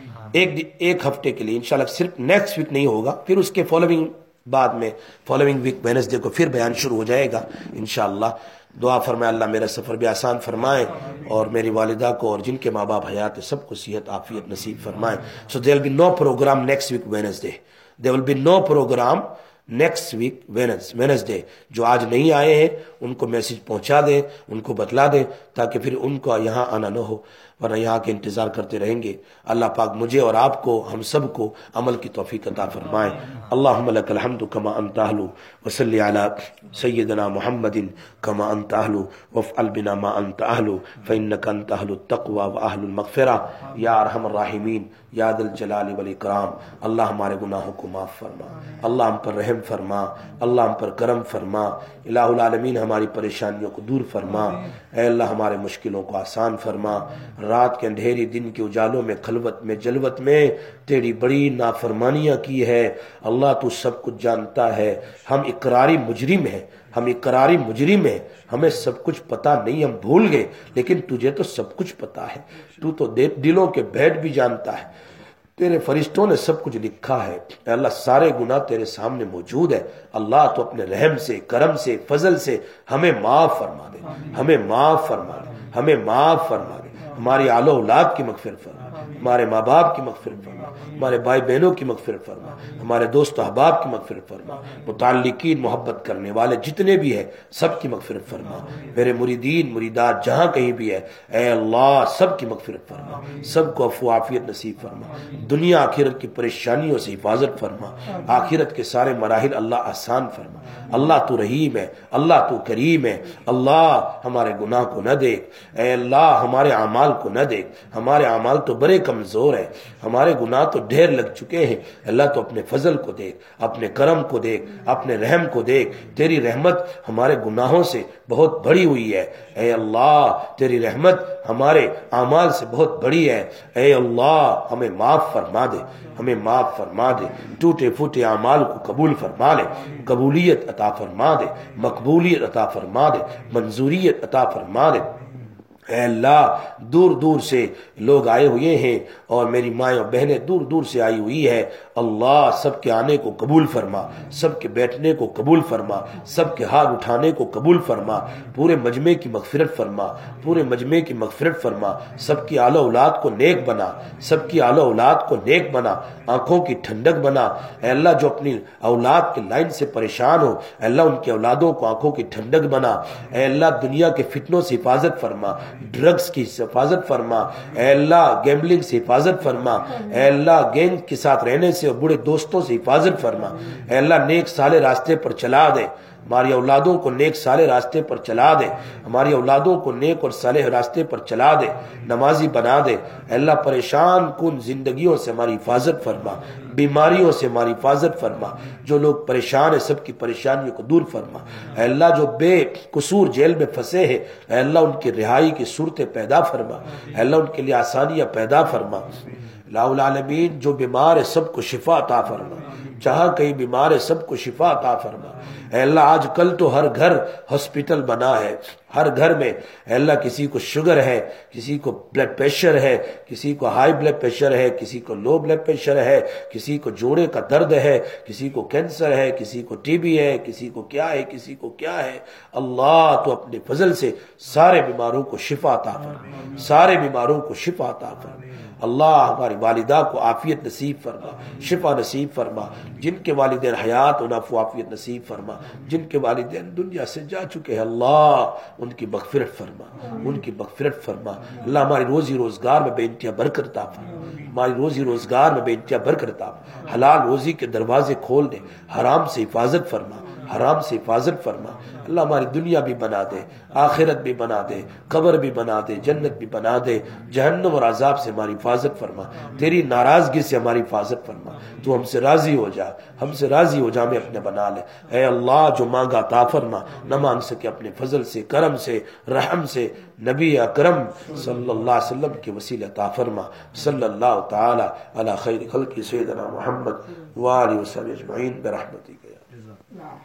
ایک ہفتے کے لیے انشاءاللہ، صرف نیکسٹ ویک نہیں ہوگا، پھر اس کے فالوئنگ بعد میں فالوئنگ ویک ویڈنسڈے کو پھر بیان شروع ہو جائے گا انشاءاللہ. دعا فرمائے اللہ میرا سفر بھی آسان فرمائے اور میری والدہ کو اور جن کے ماں باپ حیات سب کو صحت عافیت نصیب فرمائے. So there will be no program next week Wednesday. There will be no program next week Wednesday. جو آج نہیں آئے ہیں ان کو میسج پہنچا دیں، ان کو بتلا دیں تاکہ پھر ان کو یہاں آنا نہ ہو، ورنہ یہاں کے انتظار کرتے رہیں گے. اللہ پاک مجھے اور آپ کو، ہم سب کو عمل کی توفیق عطا فرمائے. اللہم لک الحمد کما انت اہل وصلی علی سیدنا محمد کما انت اہل وافعل بنا ما انت اہل فانک انت اہل التقوی واہل المغفرہ. یا ارحم الراحمین، یا ذا الجلال والاکرام. اللہ ہمارے گناہوں کو معاف فرما، اللہ ہم پر رحم فرما، اللہ ہم پر کرم فرما. الہ العالمین ہماری پریشانیوں کو دور فرما. اے اللہ ہمارے مشکلوں کو آسان فرما. رات کے اندھیری دن کے اجالوں میں، خلوت میں، جلوت میں تیری بڑی نافرمانیاں کی ہے. اللہ تو سب کچھ جانتا ہے. ہم اقراری مجرم ہیں، ہم اقراری مجرم ہیں. ہمیں سب کچھ پتا نہیں، ہم بھول گئے، لیکن تجھے تو سب کچھ پتا ہے. تو دلوں کے بھید بھی جانتا ہے. تیرے فرشتوں نے سب کچھ لکھا ہے. اے اللہ سارے گناہ تیرے سامنے موجود ہے. اللہ تو اپنے رحم سے، کرم سے، فضل سے ہمیں معاف فرما دے، ہمیں معاف فرما دے، ہمیں معاف فرما دے. ہماری آل و اولاد کی مغفرت فرما، ہمارے ماں باپ کی مغفرت فرما، ہمارے بھائی بہنوں کی مغفرت فرما، ہمارے دوست و احباب کی مغفرت فرما، متعلقین محبت کرنے والے جتنے بھی ہیں سب کی مغفرت فرما. میرے مریدین مریدات جہاں کہیں بھی ہے اے اللہ سب کی مغفرت فرما، سب کو عفو عافیت نصیب فرما. دنیا آخرت کی پریشانیوں سے حفاظت فرما. آخرت کے سارے مراحل اللہ آسان فرما. اللہ تو رحیم ہے، اللہ تو کریم ہے. اللہ ہمارے گناہ کو نہ دیکھ، اے اللہ ہمارے اعمال کو نہ دیکھ. ہمارے اعمال تو بڑے کمزور ہیں، ہمارے گناہ تو ڈھیر لگ چکے ہیں. اللہ تو اپنے فضل کو دیکھ، اپنے کرم کو دیکھ، اپنے رحم کو دیکھ. تیری رحمت ہمارے گناہوں سے بہت بڑی ہوئی ہے. اے اللہ تیری رحمت ہمارے اعمال سے بہت بڑی ہے. اے اللہ ہمیں معاف فرما دے، ہمیں معاف فرما دے. ٹوٹے پھوٹے اعمال کو قبول فرما لے، قبولیت عطا فرما دے، مقبولیت عطا فرما دے، منظوریت عطا فرما دے. اے اللہ دور دور سے لوگ آئے ہوئے ہیں اور میری مائیں اور بہنیں دور دور سے آئی ہوئی ہے. اللہ سب کے آنے کو قبول فرما، سب کے بیٹھنے کو قبول فرما، سب کے ہاتھ اٹھانے کو قبول فرما، پورے مجمع کی مغفرت فرما، پورے مجمع کی مغفرت فرما، سب کی آل اولاد کو نیک بنا، سب کی آل اولاد کو نیک بنا، آنکھوں کی ٹھنڈک بنا۔ اے اللہ جو اپنی اولاد کے لائن سے پریشان ہو، اے اللہ ان کے اولادوں کو آنکھوں کی ٹھنڈک بنا۔ اے اللہ دنیا کے فتنوں سے حفاظت فرما، ڈرگز کی حفاظت فرما، اے اللہ گیمبلنگ سے حفاظت فرما، اے اللہ گینگ کے ساتھ رہنے سے اور بڑے دوستوں سے حفاظت فرما۔ اے اللہ نیک صالح راستے پر چلا دے، ہماری اولادوں کو نیک صالح راستے پر چلا دے، ہماری اولادوں کو نیک اور صالح راستے پر چلا دے، نمازی بنا دے۔ اے اللہ پریشان کن زندگیوں سے ہماری حفاظت فرما، بیماریوں سے ہماری حفاظت فرما، جو لوگ پریشان ہیں سب کی پریشانیوں کو دور فرما۔ اے اللہ جو بے قصور جیل میں پھنسے ہیں، اے اللہ ان کی رہائی کی صورتیں پیدا فرما، اے اللہ ان کے لیے آسانیاں پیدا فرما۔ الہ العالمین جو بیمار ہے سب کو شفا عطا فرما، جہاں کہیں بیمار ہے سب کو شفا عطا فرما۔ اے اللہ آج کل تو ہر گھر ہاسپٹل بنا ہے، ہر گھر میں اے اللہ کسی کو شوگر ہے، کسی کو بلڈ پریشر ہے، کسی کو ہائی بلڈ پریشر ہے، کسی کو لو بلڈ پریشر ہے، کسی کو جوڑے کا درد ہے، کسی کو کینسر ہے، کسی کو ٹی بی ہے، کسی کو کیا ہے، کسی کو کیا ہے۔ اللہ تو اپنے فضل سے سارے بیماروں کو شفا عطا فرما، سارے بیماروں کو شفا عطا فرما۔ اللہ ہماری والدہ کو عافیت نصیب فرما، شفا نصیب فرما، جن کے والدین حیات انہیں عفو عافیت نصیب فرما، جن کے والدین دنیا سے جا چکے ہیں اللہ ان کی مغفرت فرما، ان کی مغفرت فرما۔ اللہ ہماری روزی روزگار میں بے انتہا برکت عطا فرما، ہماری روزی روزگار میں بے انتہا برکت عطا فرما، حلال روزی کے دروازے کھول دے، حرام سے حفاظت فرما، حرام سے حفاظت فرما۔ اللہ ہماری دنیا بھی بنا دے، آخرت بھی بنا دے، قبر بھی بنا دے، جنت بھی بنا دے، جہنم اور عذاب سے ہماری حفاظت فرما، تیری ناراضگی سے ہماری حفاظت فرما۔ تو ہم سے راضی ہو جا، ہم سے راضی ہو جا، ہمیں اپنے بنا لے۔ اے اللہ جو مانگا عطا فرما، نہ مانگ سکے اپنے فضل سے، کرم سے، رحم سے، نبی اکرم صلی اللہ علیہ وسلم کے وسیلے عطا فرما۔ صلی اللہ تعالی علی خیر خلق سیدنا محمد وآلہ وصحبہ اجمعین برحمتک۔